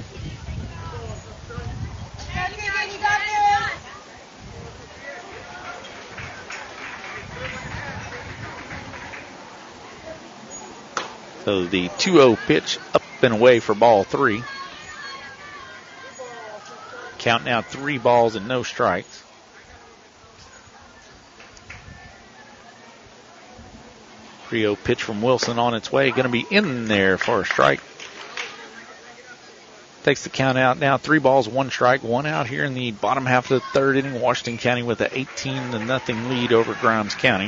So the two oh pitch up and away for ball three. Count now three balls and no strikes. three oh pitch from Wilson on its way. Going to be in there for a strike. Takes the count out now. Three balls, one strike, one out here in the bottom half of the third inning. Washington County with an eighteen to nothing lead over Grimes County.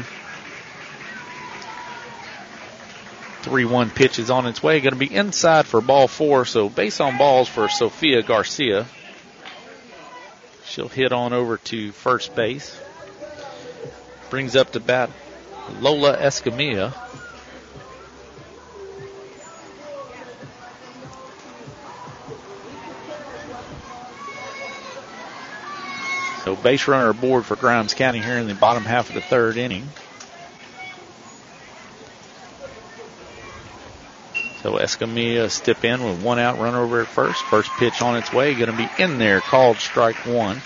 three one pitch is on its way. Going to be inside for ball four. So base on balls for Sophia Garcia. She'll hit on over to first base. Brings up to bat Lola Escamilla. So base runner aboard for Grimes County here in the bottom half of the third inning. So Escamilla step in with one out, run over at first. First pitch on its way, going to be in there, called strike one.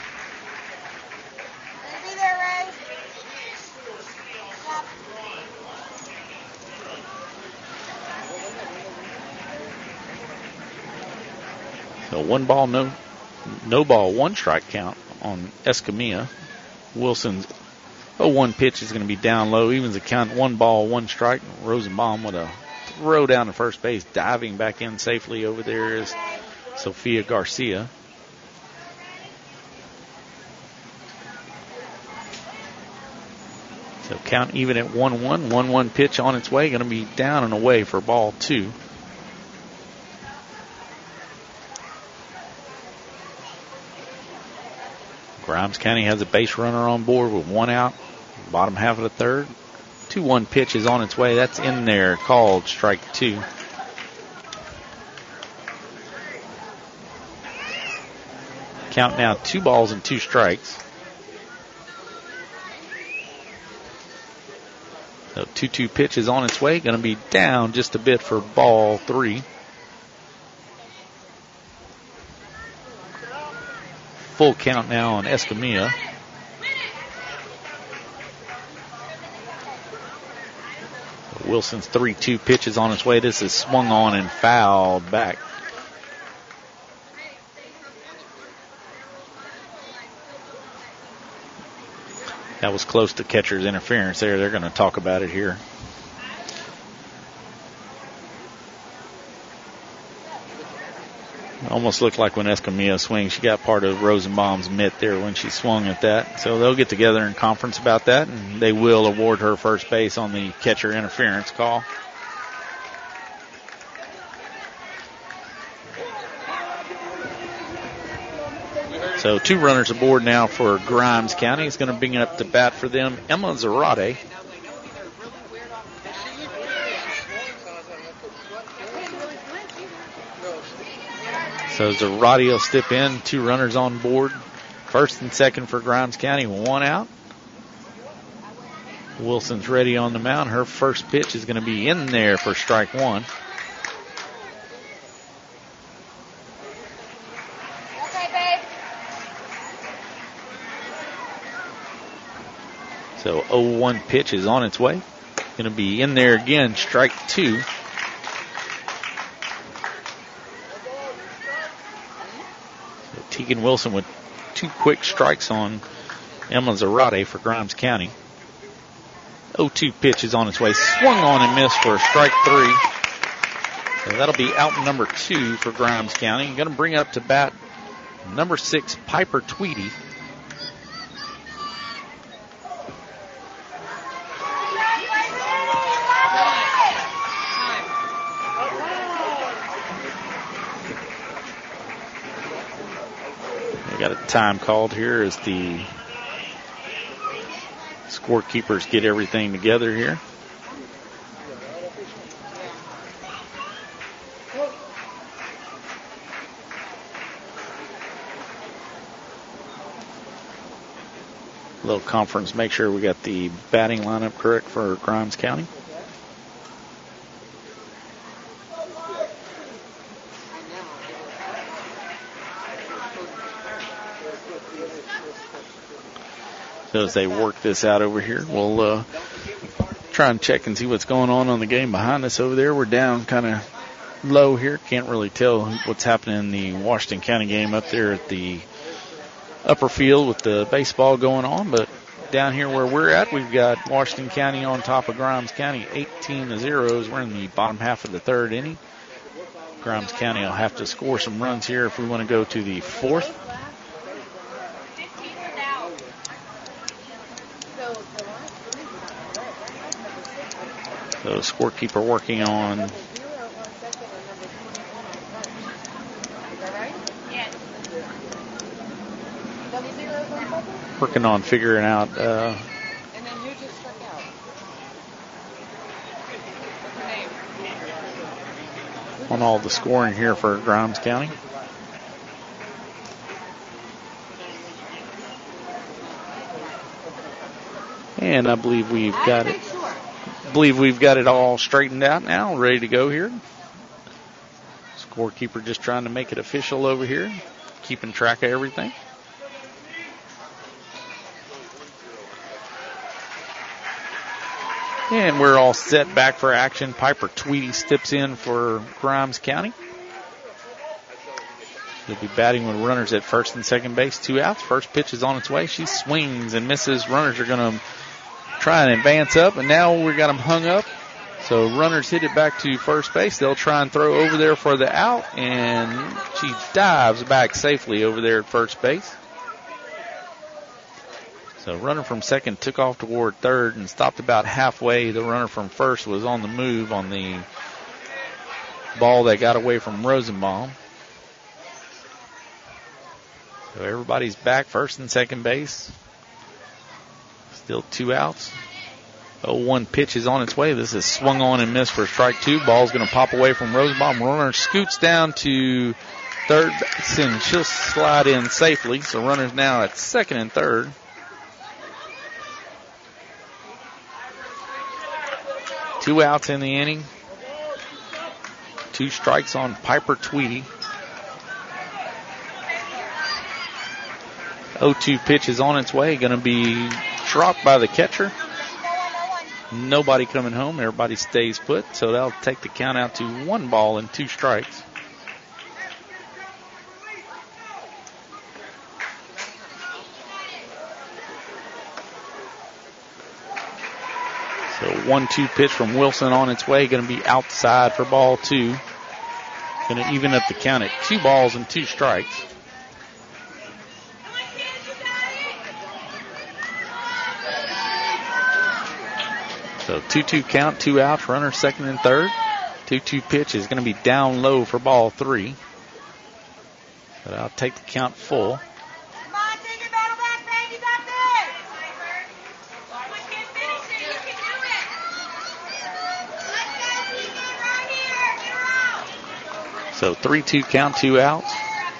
So one ball, no, no ball, one strike count on Escamilla. Wilson's oh one pitch is going to be down low. Evens the count, one ball, one strike. Rosenbaum with a throw down to first base, diving back in safely over there is Sophia Garcia. So count even at one one. one one pitch on its way, going to be down and away for ball two. Grimes County has a base runner on board with one out, bottom half of the third. two one pitch is on its way. That's in there, called strike two. Count now two balls and two strikes. So two two pitch is on its way. Going to be down just a bit for ball three. Full count now on Escamilla. Wilson's three two pitch is on its way. This is swung on and fouled back. That was close to catcher's interference there. They're going to talk about it here. Almost looked like when Escamilla swings, she got part of Rosenbaum's mitt there when she swung at that. So they'll get together in conference about that, and they will award her first base on the catcher interference call. So two runners aboard now for Grimes County. It's going to bring it up to bat for them, Emma Zarate. So Zarate will step in. Two runners on board. First and second for Grimes County. One out. Wilson's ready on the mound. Her first pitch is going to be in there for strike one. So oh one pitch is on its way. Going to be in there again, strike two. So Tegan Wilson with two quick strikes on Emma Zarate for Grimes County. oh two pitch is on its way. Swung on and missed for strike three. So that'll be out number two for Grimes County. Going to bring up to bat number six, Piper Tweedy. Got a time called here as the scorekeepers get everything together here. A little conference, make sure we got the batting lineup correct for Grimes County. So as they work this out over here, we'll uh, try and check and see what's going on on the game behind us over there. We're down kind of low here. Can't really tell what's happening in the Washington County game up there at the upper field with the baseball going on. But down here where we're at, we've got Washington County on top of Grimes County, eighteen to zero. We're in the bottom half of the third inning. Grimes County will have to score some runs here if we want to go to the fourth. So scorekeeper working on working on figuring out uh, on all the scoring here for Grimes County. And I believe we've got it. believe we've got it all straightened out now, ready to go here. Scorekeeper just trying to make it official over here, keeping track of everything. And we're all set back for action. Piper Tweedy steps in for Grimes County. He'll be batting with runners at first and second base. Two outs. First pitch is on its way. She swings and misses. Runners are going to try and advance up, and now we got them hung up. So runners hit it back to first base. They'll try and throw over there for the out, and she dives back safely over there at first base. So runner from second took off toward third and stopped about halfway. The runner from first was on the move on the ball that got away from Rosenbaum. So everybody's back, first and second base. Still two outs. oh one pitch is on its way. This is swung on and missed for strike two. Ball's going to pop away from Rosenbaum. Runner scoots down to third base, and she'll slide in safely. So runners now at second and third. Two outs in the inning. Two strikes on Piper Tweedy. oh two pitch is on its way. Going to be dropped by the catcher. Nobody coming home. Everybody stays put. So that'll take the count out to one ball and two strikes. So one two pitch from Wilson on its way. Going to be outside for ball two. Going to even up the count at two balls and two strikes. So two two count, two outs, runner second and third. two two pitch is going to be down low for ball three. But I'll take the count full. So three two count, two outs.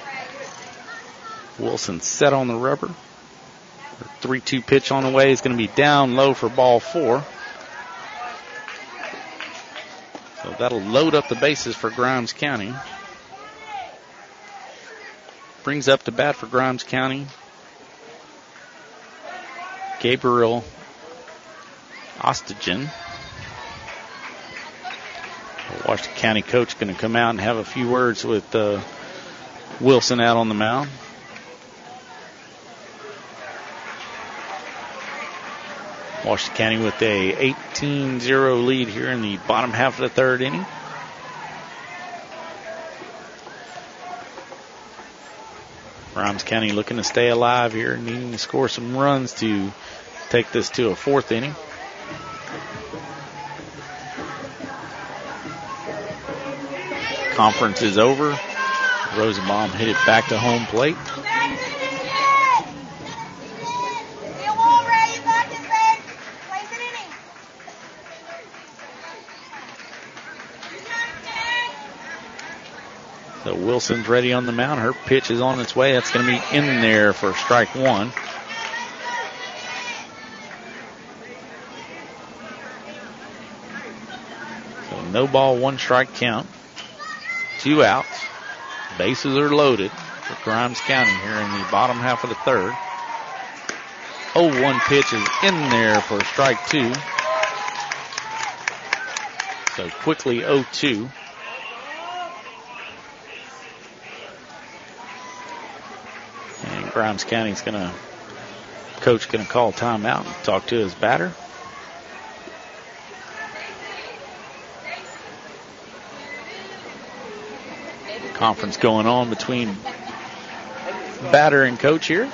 Wilson set on the rubber. three two pitch on the way is going to be down low for ball four. So that'll load up the bases for Grimes County. Brings up the bat for Grimes County Gabriel Ostogen. Washington County coach going to come out and have a few words with uh, Wilson out on the mound. Washington County with a eighteen zero lead here in the bottom half of the third inning. Grimes County looking to stay alive here, needing to score some runs to take this to a fourth inning. Conference is over. Rosenbaum hit it back to home plate. So Wilson's ready on the mound. Her pitch is on its way. That's going to be in there for strike one. So no ball, one strike count. Two outs. Bases are loaded for Grimes County here in the bottom half of the third. oh one pitch is in there for strike two. So quickly oh two. And Grimes County's going to, coach going to call timeout and talk to his batter. Conference going on between batter and coach here.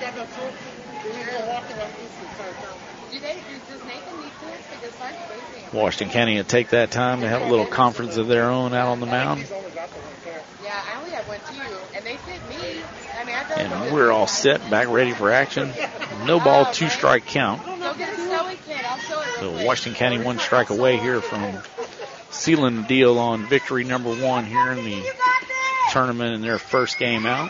Washington County will take that time to have a little conference of their own out on the mound. And we're all set, back ready for action. No ball, two strike count. So Washington County one strike away here from sealing the deal on victory number one here in the tournament in their first game out.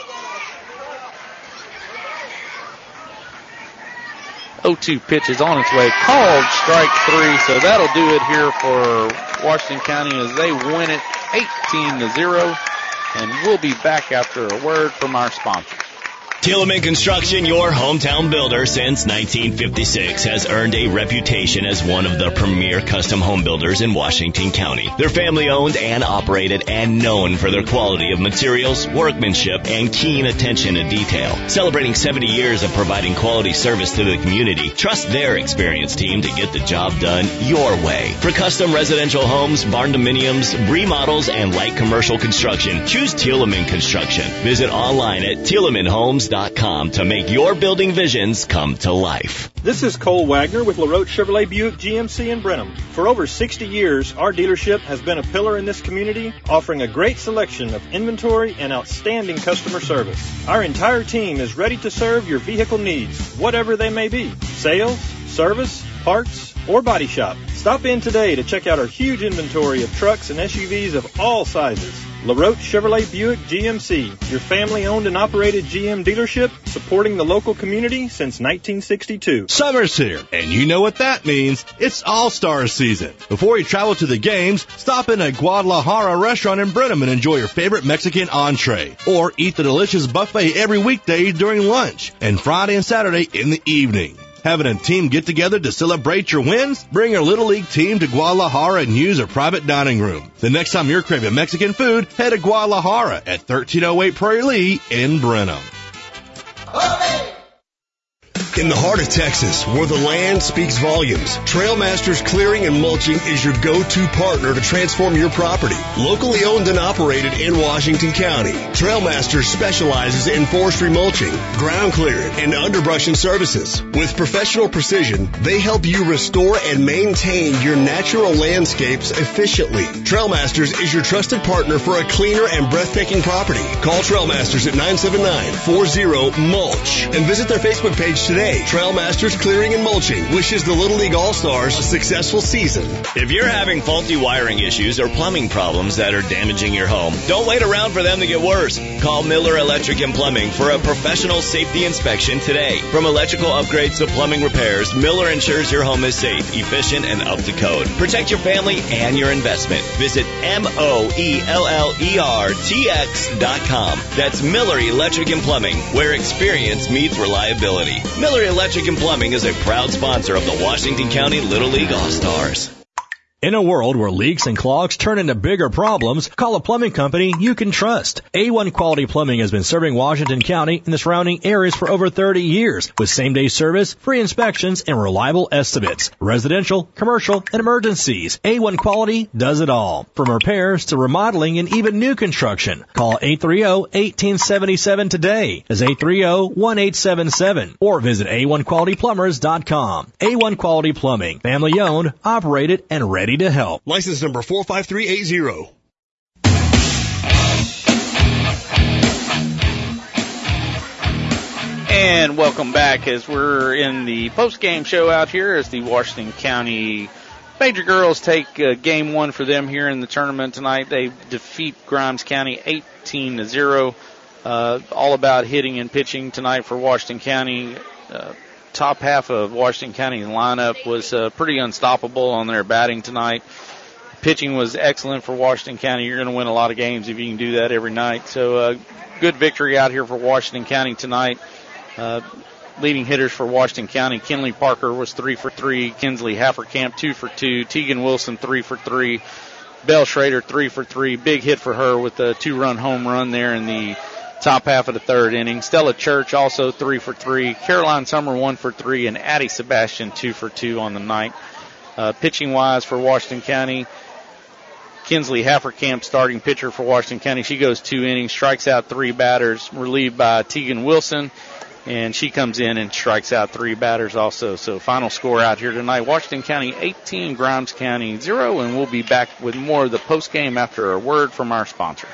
oh two pitch is on its way. Called strike three, so that'll do it here for Washington County as they win it eighteen to zero. And we'll be back after a word from our sponsors. Tilleman Construction, your hometown builder since nineteen fifty-six, has earned a reputation as one of the premier custom home builders in Washington County. They're family owned and operated and known for their quality of materials, workmanship, and keen attention to detail. Celebrating seventy years of providing quality service to the community, trust their experienced team to get the job done your way. For custom residential homes, barn dominiums, remodels, and light commercial construction, choose Tilleman Construction. Visit online at Tilleman Homes dot com to make your building visions come to life. This is Cole Wagner with LaRoche Chevrolet Buick G M C in Brenham. For over sixty years, our dealership has been a pillar in this community, offering a great selection of inventory and outstanding customer service. Our entire team is ready to serve your vehicle needs, whatever they may be. Sales, service, parts, or body shop. Stop in today to check out our huge inventory of trucks and S U Vs of all sizes. LaRoche Chevrolet Buick G M C, your family-owned and operated G M dealership, supporting the local community since nineteen sixty-two. Summer's here, and you know what that means. It's All-Star season. Before you travel to the games, stop in at Guadalajara restaurant in Brenham and enjoy your favorite Mexican entree. Or eat the delicious buffet every weekday during lunch, and Friday and Saturday in the evening. Having a team get-together to celebrate your wins? Bring your Little League team to Guadalajara and use a private dining room. The next time you're craving Mexican food, head to Guadalajara at thirteen oh eight Prairie Lee in Brenham. In the heart of Texas, where the land speaks volumes, Trailmasters Clearing and Mulching is your go-to partner to transform your property. Locally owned and operated in Washington County, Trailmasters specializes in forestry mulching, ground clearing, and underbrushing services. With professional precision, they help you restore and maintain your natural landscapes efficiently. Trailmasters is your trusted partner for a cleaner and breathtaking property. Call Trailmasters at nine seven nine, four zero, mulch and visit their Facebook page today. Trailmasters Clearing and Mulching wishes the Little League All-Stars a successful season. If you're having faulty wiring issues or plumbing problems that are damaging your home, don't wait around for them to get worse. Call Miller Electric and Plumbing for a professional safety inspection today. From electrical upgrades to plumbing repairs, Miller ensures your home is safe, efficient, and up to code. Protect your family and your investment. Visit M O E L L E R T X dot com. That's Miller Electric and Plumbing, where experience meets reliability. Miller Electric and Plumbing is a proud sponsor of the Washington County Little League All-Stars. In a world where leaks and clogs turn into bigger problems, call a plumbing company you can trust. A one Quality Plumbing has been serving Washington County and the surrounding areas for over thirty years with same-day service, free inspections, and reliable estimates. Residential, commercial, and emergencies. A one Quality does it all. From repairs to remodeling and even new construction. Call eight three zero, one eight seven seven today. That's eight three zero, one eight seven seven. Or visit A one Quality Plumbers dot com. A one Quality Plumbing. Family owned, operated, and ready to help. License number four five three eight zero. And welcome back as we're in the post-game show out here as the Washington County Major Girls take uh, game one for them here in the tournament tonight. They defeat Grimes County eighteen to zero. Uh, all about hitting and pitching tonight for Washington County. Uh, top half of Washington County's lineup was uh, pretty unstoppable on their batting tonight. Pitching was excellent for Washington County. You're going to win a lot of games if you can do that every night. So uh, good victory out here for Washington County tonight. Uh, leading hitters for Washington County, Kinley Parker was three for three. Kinsley Hafferkamp two for two. Tegan Wilson three for three. Belle Schrader three for three. Big hit for her with a two-run home run there in the top half of the third inning. Stella Church also three for three. Caroline Summer one for three, and Addie Sebastian two for two on the night. Uh, pitching wise for Washington County, Kinsley Hafferkamp, starting pitcher for Washington County. She goes two innings, strikes out three batters, relieved by Tegan Wilson, and she comes in and strikes out three batters also. So final score out here tonight, Washington County eighteen, Grimes County zero, and we'll be back with more of the post game after a word from our sponsor.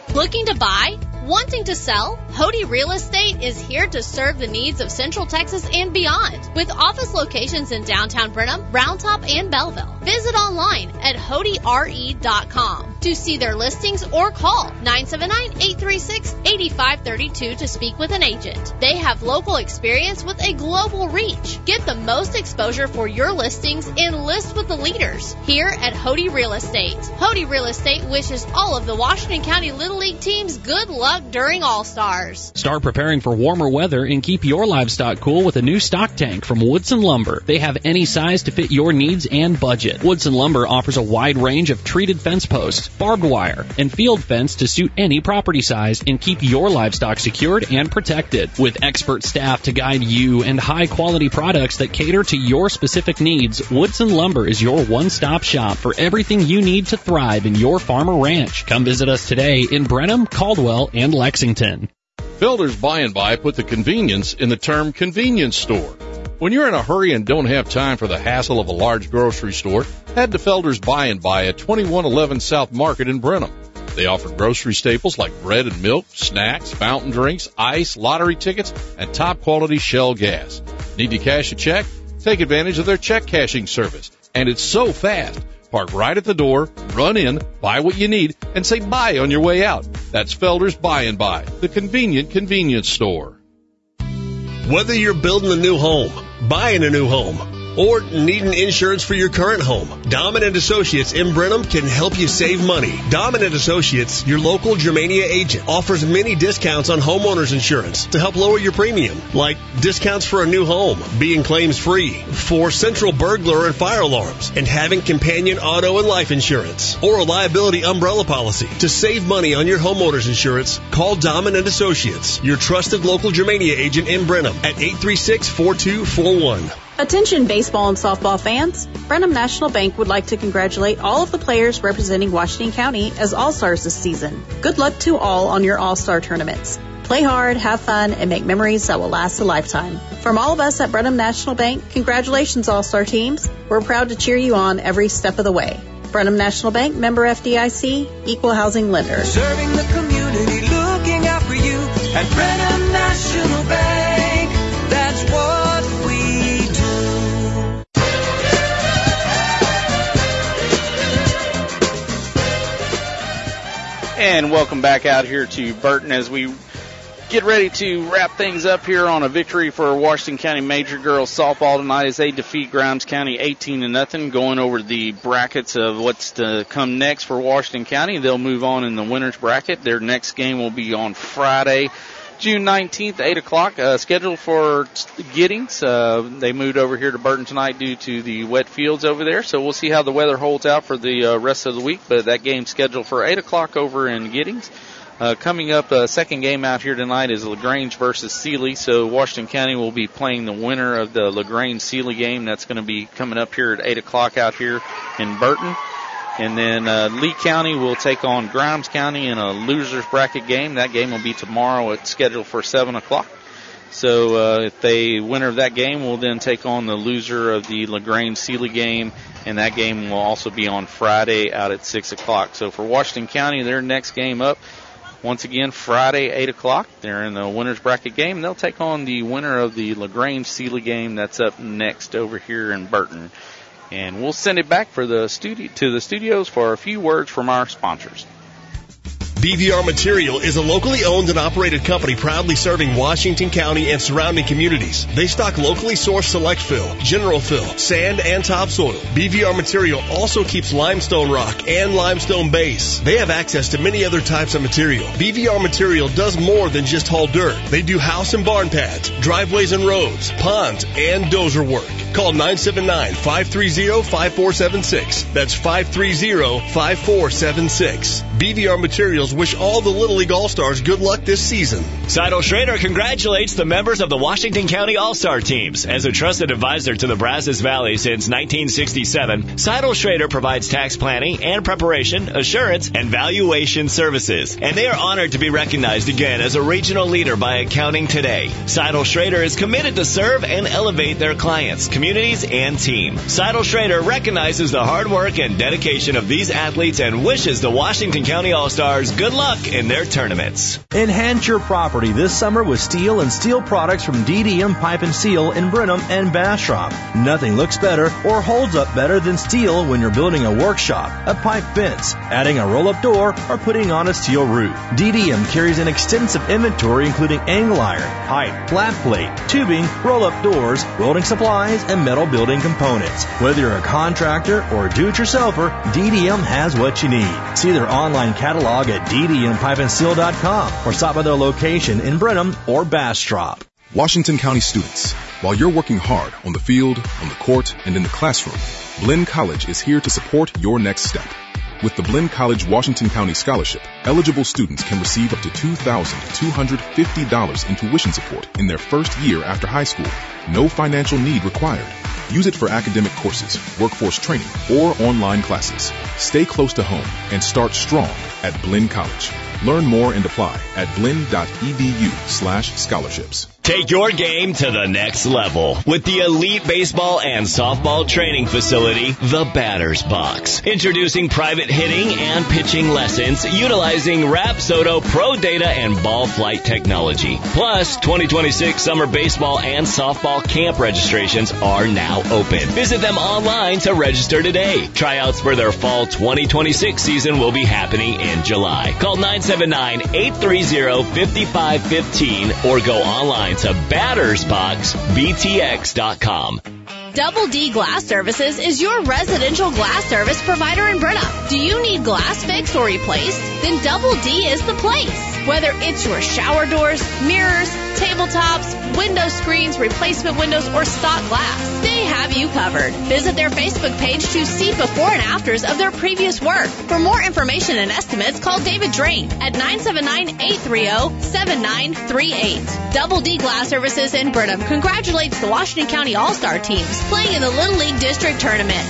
Looking to buy? Wanting to sell? Hody Real Estate is here to serve the needs of Central Texas and beyond. With office locations in downtown Brenham, Round Top, and Belleville. Visit online at hody r e dot com to see their listings or call nine seven nine, eight three six, eight five three two to speak with an agent. They have local experience with a global reach. Get the most exposure for your listings and list with the leaders here at Hody Real Estate. Hody Real Estate wishes all of the Washington County Little League teams good luck during All-Stars. Start preparing for warmer weather and keep your livestock cool with a new stock tank from Woodson Lumber. They have any size to fit your needs and budget. Woodson Lumber offers a wide range of treated fence posts, barbed wire, and field fence to suit any property size and keep your livestock secured and protected. With expert staff to guide you and high-quality products that cater to your specific needs, Woodson Lumber is your one-stop shop for everything you need to thrive in your farm or ranch. Come visit us today in Brenham, Caldwell, and Lexington. Felder's By and By put the convenience in the term convenience store. When you're in a hurry and don't have time for the hassle of a large grocery store, head to Felder's By and By at twenty-one eleven South Market in Brenham. They offer grocery staples like bread and milk, snacks, fountain drinks, ice, lottery tickets, and top-quality Shell gas. Need to cash a check? Take advantage of their check cashing service. And it's so fast. Park right at the door, run in, buy what you need, and say bye on your way out. That's Felder's By and By, the convenient convenience store. Whether you're building a new home, buying a new home, or needing insurance for your current home, Dahman and Associates in Brenham can help you save money. Dahman and Associates, your local Germania agent, offers many discounts on homeowners insurance to help lower your premium, like discounts for a new home, being claims free, for central burglar and fire alarms, and having companion auto and life insurance, or a liability umbrella policy. To save money on your homeowners insurance, call Dahman and Associates, your trusted local Germania agent in Brenham at eight three six, four two four one. Attention baseball and softball fans. Brenham National Bank would like to congratulate all of the players representing Washington County as All-Stars this season. Good luck to all on your All-Star tournaments. Play hard, have fun, and make memories that will last a lifetime. From all of us at Brenham National Bank, congratulations All-Star teams. We're proud to cheer you on every step of the way. Brenham National Bank, member F D I C, equal housing lender. Serving the community, looking out for you at Brenham National Bank. That's what we do. And welcome back out here to Burton as we get ready to wrap things up here on a victory for Washington County Major Girls Softball tonight as they defeat Grimes County eighteen to nothing. Going over the brackets of what's to come next for Washington County. They'll move on in the winner's bracket. Their next game will be on Friday, June nineteenth, eight o'clock, uh, scheduled for Giddings. Uh, they moved over here to Burton tonight due to the wet fields over there, so we'll see how the weather holds out for the uh, rest of the week, but that game's scheduled for eight o'clock over in Giddings. Uh, coming up, uh, second game out here tonight is LaGrange versus Sealy, so Washington County will be playing the winner of the LaGrange-Sealy game. That's going to be coming up here at eight o'clock out here in Burton. And then uh, Lee County will take on Grimes County in a loser's bracket game. That game will be tomorrow. It's scheduled for seven o'clock. So uh, if they winner of that game will then take on the loser of the LaGrange-Sealy game, and that game will also be on Friday out at six o'clock. So for Washington County, their next game up, once again, Friday, eight o'clock. They're in the winner's bracket game. They'll take on the winner of the LaGrange-Sealy game. That's up next over here in Burton. And we'll send it back for the studio to the studios for a few words from our sponsors. B V R Material is a locally owned and operated company proudly serving Washington County and surrounding communities. They stock locally sourced select fill, general fill, sand, and topsoil. B V R Material also keeps limestone rock and limestone base. They have access to many other types of material. B V R Material does more than just haul dirt. They do house and barn pads, driveways and roads, ponds, and dozer work. Call nine seven nine, five three zero, five four seven six. That's five three zero, five four seven six. B V R Materials wish all the Little League All-Stars good luck this season. Seidel Schrader congratulates the members of the Washington County All-Star teams. As a trusted advisor to the Brazos Valley since nineteen sixty-seven, Seidel Schrader provides tax planning and preparation, assurance, and valuation services. And they are honored to be recognized again as a regional leader by Accounting Today. Seidel Schrader is committed to serve and elevate their clients. communities and team. Seidel Schrader recognizes the hard work and dedication of these athletes and wishes the Washington County All-Stars good luck in their tournaments. Enhance your property this summer with steel and steel products from D D M Pipe and Steel in Brenham and Bastrop. Nothing looks better or holds up better than steel when you're building a workshop, a pipe fence, adding a roll-up door, or putting on a steel roof. D D M carries an extensive inventory including angle iron, pipe, flat plate, tubing, roll-up doors, welding supplies, and metal building components. Whether you're a contractor or a do-it-yourselfer, D D M has what you need. See their online catalog at d d m pipe and steel dot com or stop by their location in Brenham or Bastrop. Washington County students, while you're working hard on the field, on the court, and in the classroom, Blinn College is here to support your next step. With the Blinn College Washington County Scholarship, eligible students can receive up to two thousand two hundred fifty dollars in tuition support in their first year after high school. No financial need required. Use it for academic courses, workforce training, or online classes. Stay close to home and start strong at Blinn College. Learn more and apply at blinn.edu slash scholarships. Take your game to the next level with the elite baseball and softball training facility, the Batter's Box. Introducing private hitting and pitching lessons utilizing Rapsodo Pro Data and ball flight technology. Plus, twenty twenty-six summer baseball and softball camp registrations are now open. Visit them online to register today. Tryouts for their fall twenty twenty-six season will be happening in July. Call nine seven nine, eight three zero, five five one five or go online to batters box b t x dot com. Double D Glass Services is your residential glass service provider in Brenham. Do you need glass fixed or replaced? Then Double D is the place. Whether it's your shower doors, mirrors, tabletops, window screens, replacement windows, or stock glass, they have you covered. Visit their Facebook page to see before and afters of their previous work. For more information and estimates, call David Drain at nine seven nine, eight three zero, seven nine three eight. Double D Glass Services in Brenham congratulates the Washington County All-Star teams playing in the Little League District Tournament.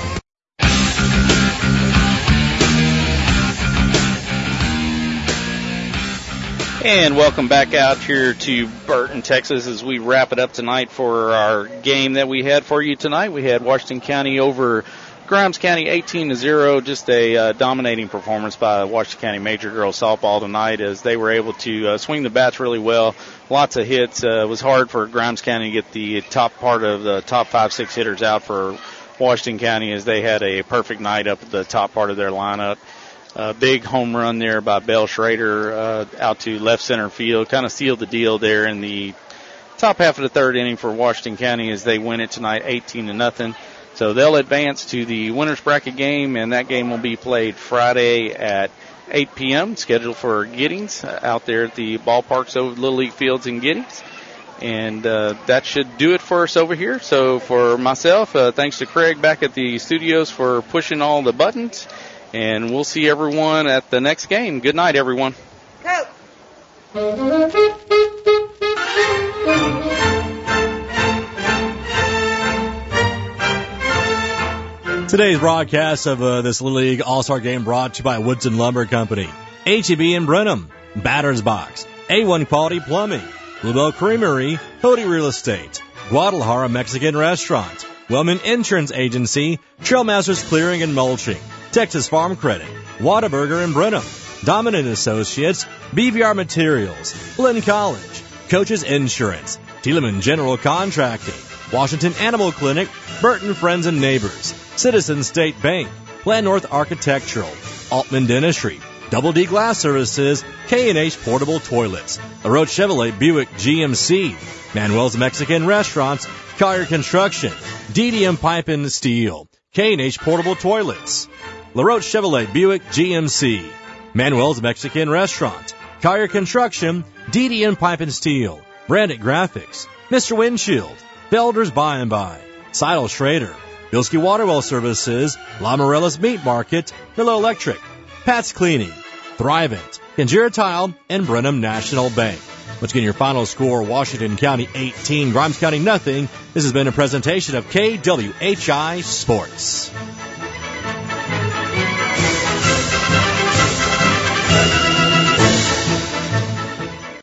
And welcome back out here to Burton, Texas, as we wrap it up tonight for our game that we had for you tonight. We had Washington County over Grimes County eighteen to zero. Just a uh, dominating performance by Washington County Major Girls Softball tonight, as they were able to uh, swing the bats really well. Lots of hits. Uh, it was hard for Grimes County to get the top part of the top five, six hitters out for Washington County, as they had a perfect night up at the top part of their lineup. A big home run there by Belle Schrader uh, out to left center field. Kind of sealed the deal there in the top half of the third inning for Washington County, as they win it tonight eighteen to nothing. So they'll advance to the winner's bracket game, and that game will be played Friday at eight p.m., scheduled for Giddings uh, out there at the ballparks over Little League Fields in Giddings. And uh, that should do it for us over here. So for myself, uh, thanks to Craig back at the studios for pushing all the buttons. And we'll see everyone at the next game. Good night, everyone. Go. Today's broadcast of uh, this Little League All-Star Game brought to you by Woodson Lumber Company, H E B in Brenham, Batter's Box, A one Quality Plumbing, Bluebell Creamery, Cody Real Estate, Guadalajara Mexican Restaurant, Wellman Insurance Agency, Trailmasters Clearing and Mulching, Texas Farm Credit, Whataburger in Brenham, Dominant Associates, B V R Materials, Blinn College, Coaches Insurance, Tiedemann General Contracting, Washington Animal Clinic, Burton Friends and Neighbors, Citizen State Bank, Plan North Architectural, Altman Dentistry, Double D Glass Services, K and H Portable Toilets, LaRoche Chevrolet Buick G M C, Manuel's Mexican Restaurants, Collier Construction, D D M Pipe and Steel, K and H Portable Toilets, LaRoche Chevrolet Buick G M C, Manuel's Mexican Restaurant, Collier Construction, D D M Pipe and Steel, Brandit Graphics, Mister Windshield, Felder's By and By, Seidel Schrader, Bilski Waterwell Services, La Morella's Meat Market, Miller Electric, Pat's Cleaning, Thrivent, Conjura Tile, and Brenham National Bank. Once again, your final score, Washington County eighteen, Grimes County nothing. This has been a presentation of K W H I Sports.